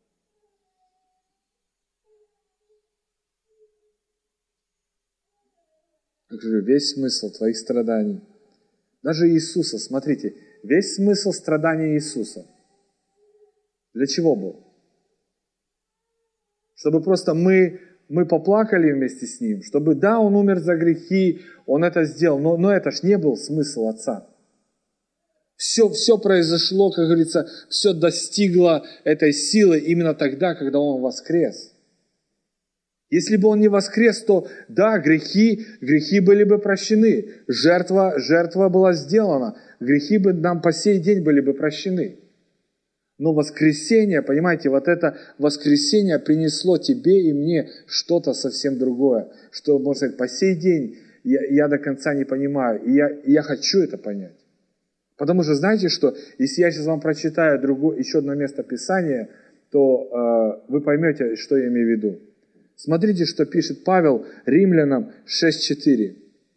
[SPEAKER 1] Я говорю, весь смысл твоих страданий, даже Иисуса, смотрите, весь смысл страдания Иисуса для чего был? Чтобы просто мы, мы поплакали вместе с Ним, чтобы, да, Он умер за грехи, Он это сделал, но, но это ж не был смысл Отца. Все, все произошло, как говорится, все достигло этой силы именно тогда, когда Он воскрес. Если бы Он не воскрес, то, да, грехи, грехи были бы прощены, жертва, жертва была сделана, грехи бы нам по сей день были бы прощены. Но воскресение, понимаете, вот это воскресение принесло тебе и мне что-то совсем другое, что, можно сказать, по сей день я, я до конца не понимаю, и я, и я хочу это понять. Потому что, знаете что, если я сейчас вам прочитаю другое, еще одно место Писания, то э, вы поймете, что я имею в виду. Смотрите, что пишет Павел Римлянам шесть четыре.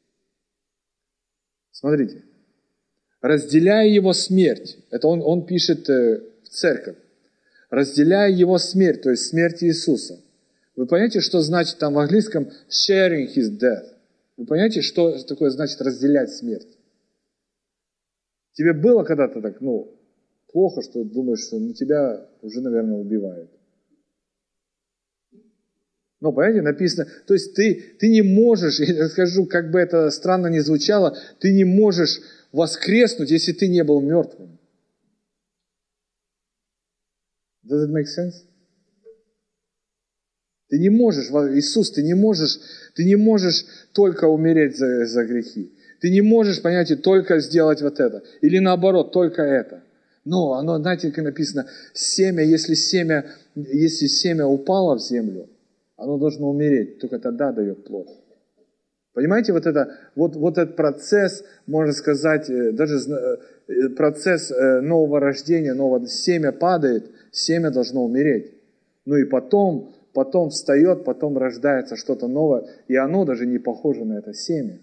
[SPEAKER 1] Смотрите. «Разделяя его смерть», это он, он пишет э, в церковь, «разделяя его смерть», то есть смерть Иисуса. Вы понимаете, что значит там в английском «sharing his death»? Вы понимаете, что такое значит разделять смерть? Тебе было когда-то так, ну, плохо, что думаешь, что ну, тебя уже, наверное, убивают. Ну, понимаете, написано, то есть ты, ты не можешь, я скажу, как бы это странно ни звучало, ты не можешь воскреснуть, если ты не был мертвым. Does it make sense? Ты не можешь, Иисус, ты не можешь, ты не можешь только умереть за, за грехи. Ты не можешь, понимаете, только сделать вот это. Или наоборот, только это. Но оно, знаете, как написано, семя, если семя, если семя упало в землю, оно должно умереть, только тогда дает плод. Понимаете, вот, это, вот, вот этот процесс, можно сказать, даже процесс нового рождения, нового семя падает, семя должно умереть. Ну и потом, потом встает, потом рождается что-то новое, и оно даже не похоже на это семя.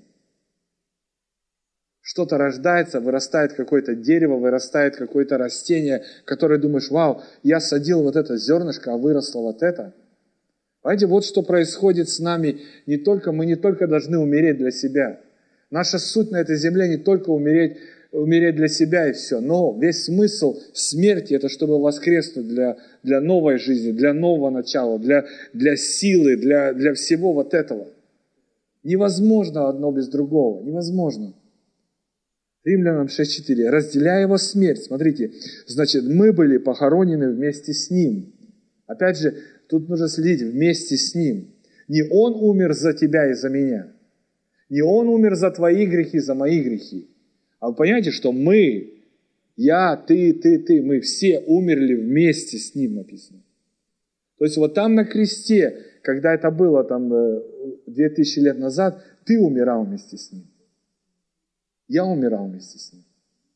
[SPEAKER 1] Что-то рождается, вырастает какое-то дерево, вырастает какое-то растение, которое думаешь, вау, я садил вот это зернышко, а выросло вот это. Понимаете, вот что происходит с нами. Не только, мы не только должны умереть для себя. Наша суть на этой земле не только умереть, умереть для себя и все. Но весь смысл смерти – это чтобы воскреснуть для, для новой жизни, для нового начала, для, для силы, для, для всего вот этого. Невозможно одно без другого. Невозможно. Римлянам шесть четыре. «Разделяя его смерть». Смотрите, значит, мы были похоронены вместе с ним. Опять же, тут нужно следить вместе с Ним. Не Он умер за тебя и за меня. Не Он умер за твои грехи, за мои грехи. А вы понимаете, что мы, я, ты, ты, ты, мы все умерли вместе с Ним, написано. То есть вот там на кресте, когда это было там две тысячи лет назад, ты умирал вместе с Ним. Я умирал вместе с Ним.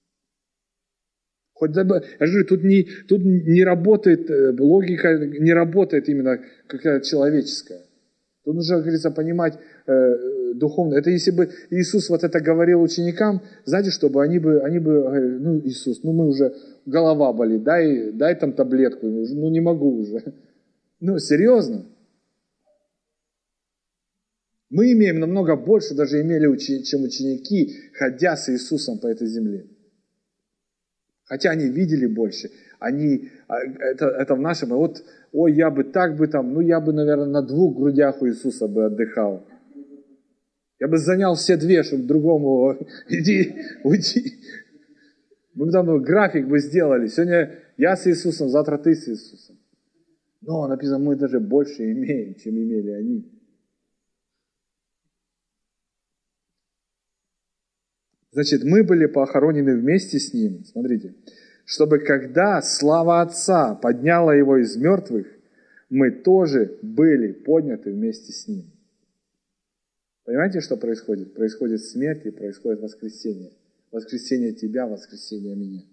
[SPEAKER 1] Хоть, я же говорю, тут не, тут не работает, логика не работает именно какая-то человеческая. Тут нужно, говорится, понимать э, духовно. Это если бы Иисус вот это говорил ученикам, знаете, чтобы они бы, они бы говорили, ну, Иисус, ну мы уже, голова болит, дай, дай там таблетку, ну не могу уже. Ну, серьезно. Мы имеем намного больше, даже имели, чем ученики, ходя с Иисусом по этой земле. Хотя они видели больше, они, это, это в нашем, вот, ой, я бы так бы там, ну я бы, наверное, на двух грудях у Иисуса бы отдыхал. Я бы занял все две, чтобы другому, иди, уйди. Мы бы там график бы сделали, сегодня я с Иисусом, завтра ты с Иисусом. Но написано, мы даже больше имеем, чем имели они. Значит, мы были похоронены вместе с Ним, смотрите, чтобы когда слава Отца подняла Его из мертвых, мы тоже были подняты вместе с Ним. Понимаете, что происходит? Происходит смерть и происходит воскресение. Воскресение тебя, воскресение меня.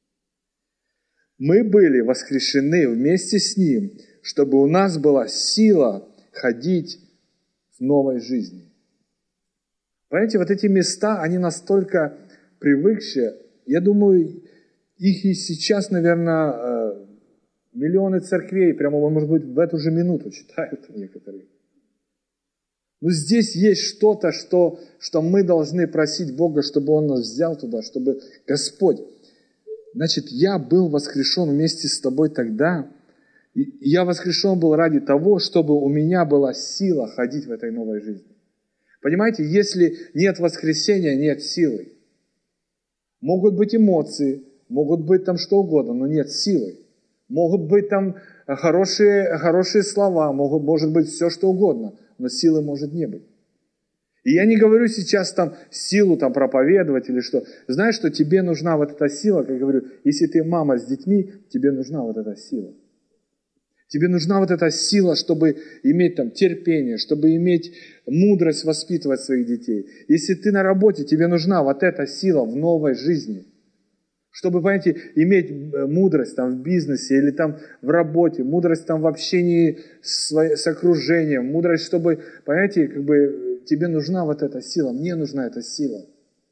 [SPEAKER 1] Мы были воскрешены вместе с Ним, чтобы у нас была сила ходить в новой жизни. Понимаете, вот эти места, они настолько привыкшие, я думаю, их и сейчас, наверное, миллионы церквей, прямо, может быть, в эту же минуту читают некоторые. Но здесь есть что-то, что, что мы должны просить Бога, чтобы Он нас взял туда, чтобы Господь, значит, я был воскрешен вместе с тобой тогда, и я воскрешен был ради того, чтобы у меня была сила ходить в этой новой жизни. Понимаете, если нет воскресения, нет силы. Могут быть эмоции, могут быть там что угодно, но нет силы. Могут быть там хорошие, хорошие слова, могут, может быть все что угодно, но силы может не быть. И я не говорю сейчас там силу там проповедовать или что. Знаешь, что тебе нужна вот эта сила, как я говорю, если ты мама с детьми, тебе нужна вот эта сила. Тебе нужна вот эта сила, чтобы иметь там терпение, чтобы иметь мудрость воспитывать своих детей. Если ты на работе, тебе нужна вот эта сила в новой жизни. Чтобы, понимаете, иметь мудрость там в бизнесе или там в работе, мудрость там в общении с, с окружением, мудрость, чтобы, понимаете, как бы тебе нужна вот эта сила, мне нужна эта сила.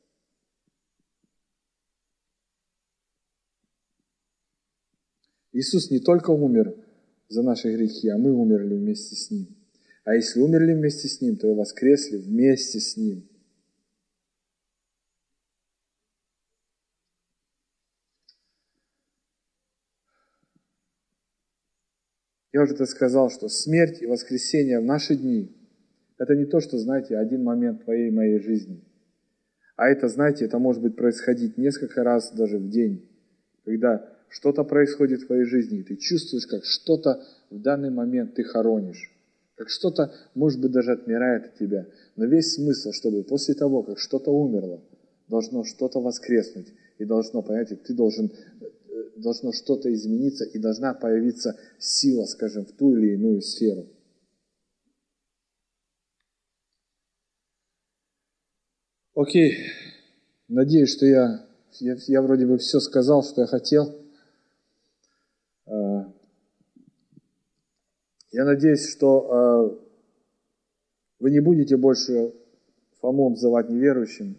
[SPEAKER 1] Иисус не только умер за наши грехи, а мы умерли вместе с Ним. А если умерли вместе с Ним, то и воскресли вместе с Ним. Я уже это сказал, что смерть и воскресение в наши дни – это не то, что, знаете, один момент твоей и моей жизни. А это, знаете, это может быть происходить несколько раз даже в день, когда что-то происходит в твоей жизни, и ты чувствуешь, как что-то в данный момент ты хоронишь, как что-то, может быть, даже отмирает от тебя. Но весь смысл, чтобы после того, как что-то умерло, должно что-то воскреснуть, и должно, понимаете, ты должен, должно что-то измениться, и должна появиться сила, скажем, в ту или иную сферу. Окей, надеюсь, что я, я, я вроде бы все сказал, что я хотел. Я надеюсь, что э, вы не будете больше Фому обзывать неверующим.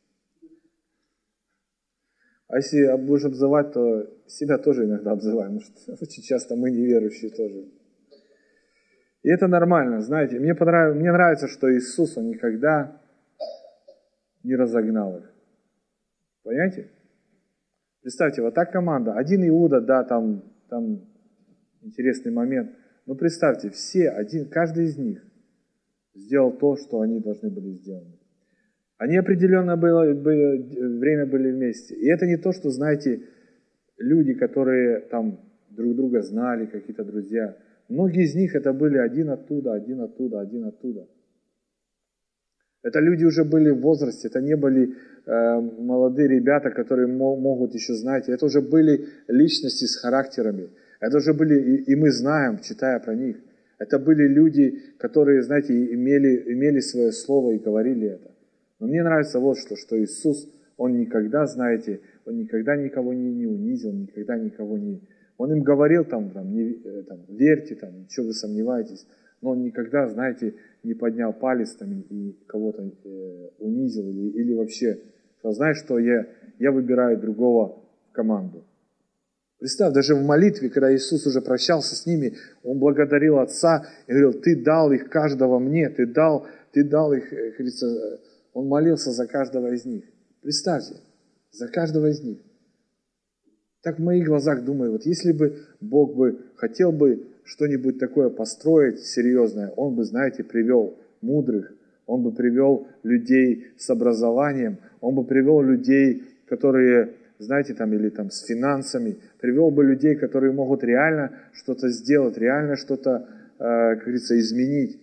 [SPEAKER 1] А если будешь обзывать, то себя тоже иногда обзываем, потому что очень часто мы неверующие тоже. И это нормально, знаете. Мне, понрав... Мне нравится, что Иисус, Он никогда не разогнал их. Понимаете? Представьте, вот так команда. Один Иуда, да, там, там интересный момент. Но представьте, все, один, каждый из них сделал то, что они должны были сделать. Они определенное было, было, время были вместе. И это не то, что, знаете, люди, которые там друг друга знали, какие-то друзья. Многие из них это были один оттуда, один оттуда, один оттуда. Это люди уже были в возрасте, это не были э, молодые ребята, которые мо- могут еще, знаете, это уже были личности с характерами. Это уже были, и, и мы знаем, читая про них, это были люди, которые, знаете, имели, имели свое слово и говорили это. Но мне нравится вот что, что Иисус, Он никогда, знаете, Он никогда никого не, не унизил, никогда никого не... Он им говорил там, там, не, там верьте, там, что вы сомневаетесь, но Он никогда, знаете, не поднял палец там, и кого-то э, унизил или, или вообще сказал, знаешь что, я, я выбираю другого в команду. Представь, даже в молитве, когда Иисус уже прощался с ними, Он благодарил Отца и говорил, ты дал их каждого мне, ты дал, ты дал их, говорится, Он молился за каждого из них. Представьте, за каждого из них. Так в моих глазах думаю, вот если бы Бог бы хотел бы что-нибудь такое построить серьезное, Он бы, знаете, привел мудрых, Он бы привел людей с образованием, Он бы привел людей, которые, знаете, там, или там с финансами, привел бы людей, которые могут реально что-то сделать, реально что-то, э, как говорится, изменить.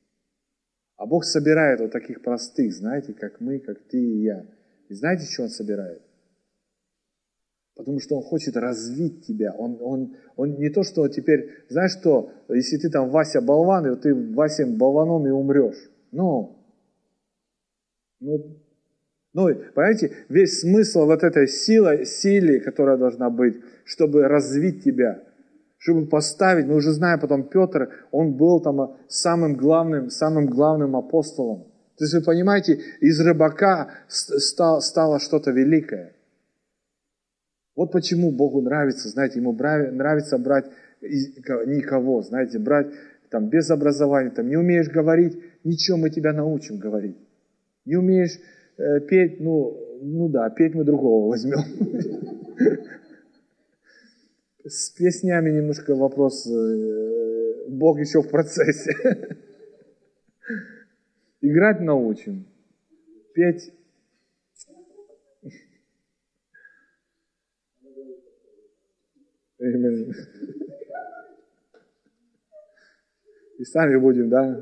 [SPEAKER 1] А Бог собирает вот таких простых, знаете, как мы, как ты и я. И знаете, что Он собирает? Потому что Он хочет развить тебя. Он, он, он не то, что теперь, знаешь что, если ты там Вася болван, и ты Васем болваном и умрешь. Но, ну, ну, понимаете, весь смысл вот этой силы, силы, которая должна быть, чтобы развить тебя, чтобы поставить, мы уже знаем потом Петр, он был там самым главным, самым главным апостолом. То есть вы понимаете, из рыбака стало, стало что-то великое. Вот почему Богу нравится, знаете, Ему нравится брать никого, знаете, брать там без образования, там не умеешь говорить, ничего, мы тебя научим говорить. Не умеешь э, петь, ну, ну да, петь мы другого возьмем. С песнями немножко вопрос, Бог еще в процессе. Играть научим, петь. Amen. И сами будем, да?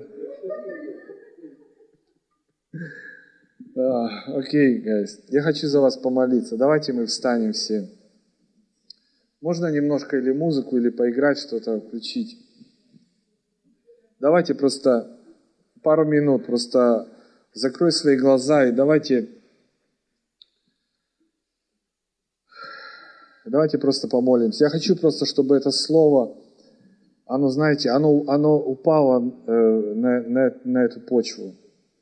[SPEAKER 1] Окей, okay, guys. Я хочу за вас помолиться. Давайте мы встанем все. Можно немножко или музыку, или поиграть, что-то включить. Давайте просто пару минут, просто закрой свои глаза и давайте, давайте просто помолимся. Я хочу просто, чтобы это слово, оно, знаете, оно, оно упало э, на, на, на эту почву.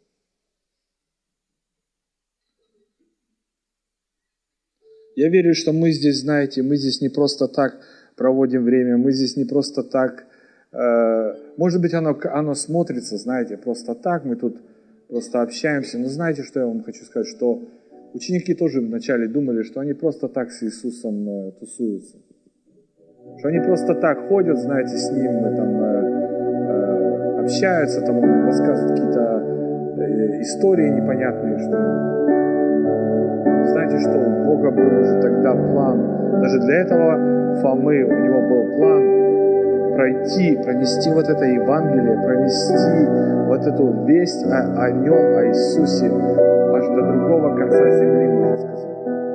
[SPEAKER 1] Я верю, что мы здесь, знаете, мы здесь не просто так проводим время, мы здесь не просто так, э, может быть, оно, оно смотрится, знаете, просто так, мы тут просто общаемся, но знаете, что я вам хочу сказать, что ученики тоже вначале думали, что они просто так с Иисусом э, тусуются, что они просто так ходят, знаете, с Ним, э, там, э, э, общаются, там, Он рассказывает какие-то э, истории непонятные, что... Знаете, что у Бога был уже тогда план, даже для этого Фомы, у него был план пройти, пронести вот это Евангелие, пронести вот эту весть о, о Нем, о Иисусе, аж до другого конца земли, можно сказать.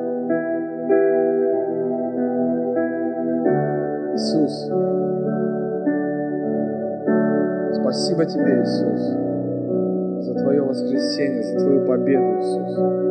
[SPEAKER 1] Иисус, спасибо Тебе, Иисус, за Твое воскресение, за Твою победу, Иисус.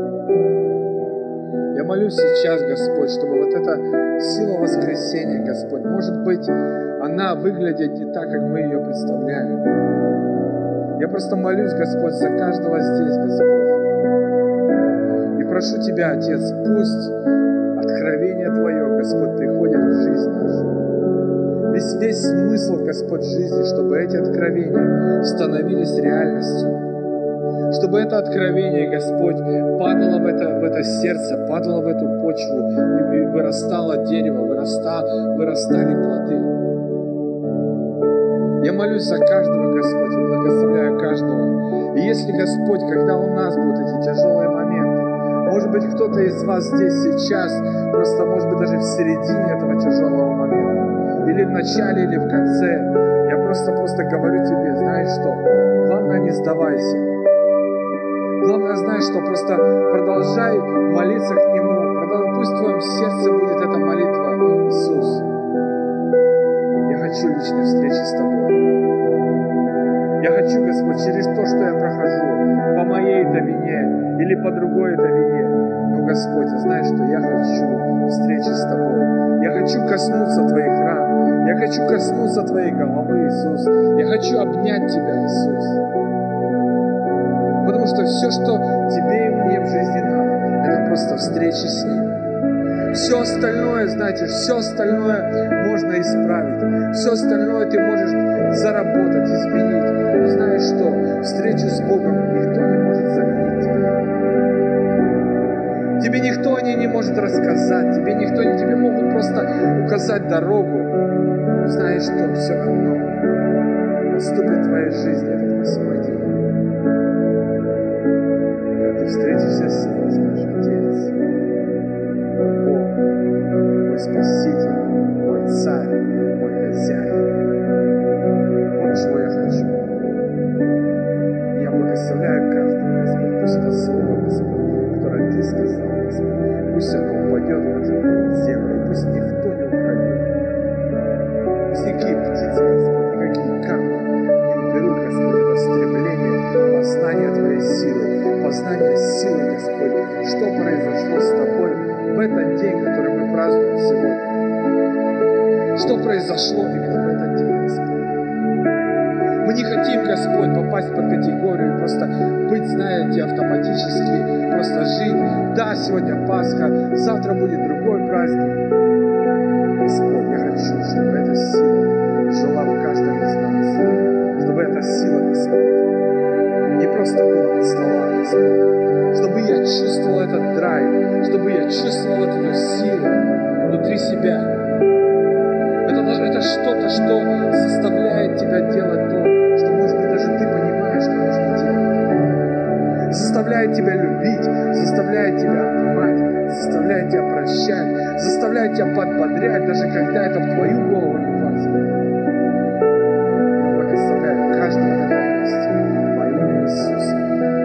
[SPEAKER 1] Я молюсь сейчас, Господь, чтобы вот эта сила воскресения, Господь, может быть, она выглядит не так, как мы ее представляем. Я просто молюсь, Господь, за каждого здесь, Господь. И прошу Тебя, Отец, пусть откровение Твое, Господь, приходит в жизнь нашу. Весь, весь смысл, Господь, жизни, чтобы эти откровения становились реальностью. Чтобы это откровение, Господь, падало в это, в это сердце, падало в эту почву, и, и вырастало дерево, вырастало, вырастали плоды. Я молюсь за каждого, Господь, и благословляю каждого. И если, Господь, когда у нас будут эти тяжелые моменты, может быть, кто-то из вас здесь сейчас, просто, может быть, даже в середине этого тяжелого момента, или в начале, или в конце, я просто-просто говорю тебе, знаешь что, главное, не сдавайся. Главное, знаешь, что просто продолжай молиться к Нему. Продолжай, пусть в твоем сердце будет эта молитва. Иисус, я хочу личной встречи с Тобой. Я хочу, Господь, через то, что я прохожу, по моей-то вине или по другой-то вине. Но, Господь, знаешь, что я хочу встречи с Тобой. Я хочу коснуться Твоих ран. Я хочу коснуться Твоей головы, Иисус. Я хочу обнять Тебя, Иисус. Потому что все, что Тебе и мне в жизни надо, это просто встреча с Ним. Все остальное, знаете, все остальное можно исправить. Все остальное ты можешь заработать, изменить. Но знаешь что? Встречу с Богом никто не может заменить тебе. Тебе никто о ней не может рассказать. Тебе никто не... Тебе могут просто указать дорогу. Но знаешь что? Все равно наступит в твоей жизни этот восьмой день. Когда ты встретишься с Ним и скажешь: Отец, мой Бог, мой Спаситель, мой Царь, мой Хозяин. Вот чего я хочу. И я благословляю каждого, Господь. Пусть это слово, Господь, которое Ты сказал, Господь, пусть оно упадет в эту землю, пусть никто не украдет. Пусть никакие птицы, Господь, никакие камни не уберут, Господь, это стремление познания Твоей силы, познания силы, Господь, что произошло с Тобой в этот день, который мы празднуем сегодня. Что произошло именно в этот день, Господь. Мы не хотим, Господь, попасть под категорию, просто быть, знаете, автоматически, просто жить. Да, сегодня Пасха, завтра будет другой праздник. Господь, я хочу, чтобы эта сила жила в каждом из нас. Чтобы эта сила, Господь, не просто была на словах, Господь. Чтобы я чувствовал этот драйв, чтобы я чувствовал эту силу внутри себя. Это, это что-то, что заставляет тебя делать то, что, может быть, даже ты понимаешь, что нужно делать. Заставляет тебя любить, заставляет тебя обнимать, заставляет тебя прощать, заставляет тебя подбодрять, даже когда это в твою голову не влазит. Я благословляю каждого на этом месте во имя Иисуса.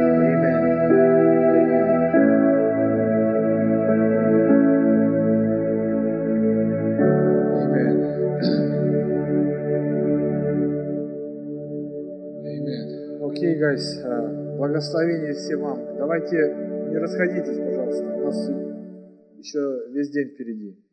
[SPEAKER 1] Окей, гайс, благословение всем вам. Давайте не расходитесь, пожалуйста. У нас еще весь день впереди.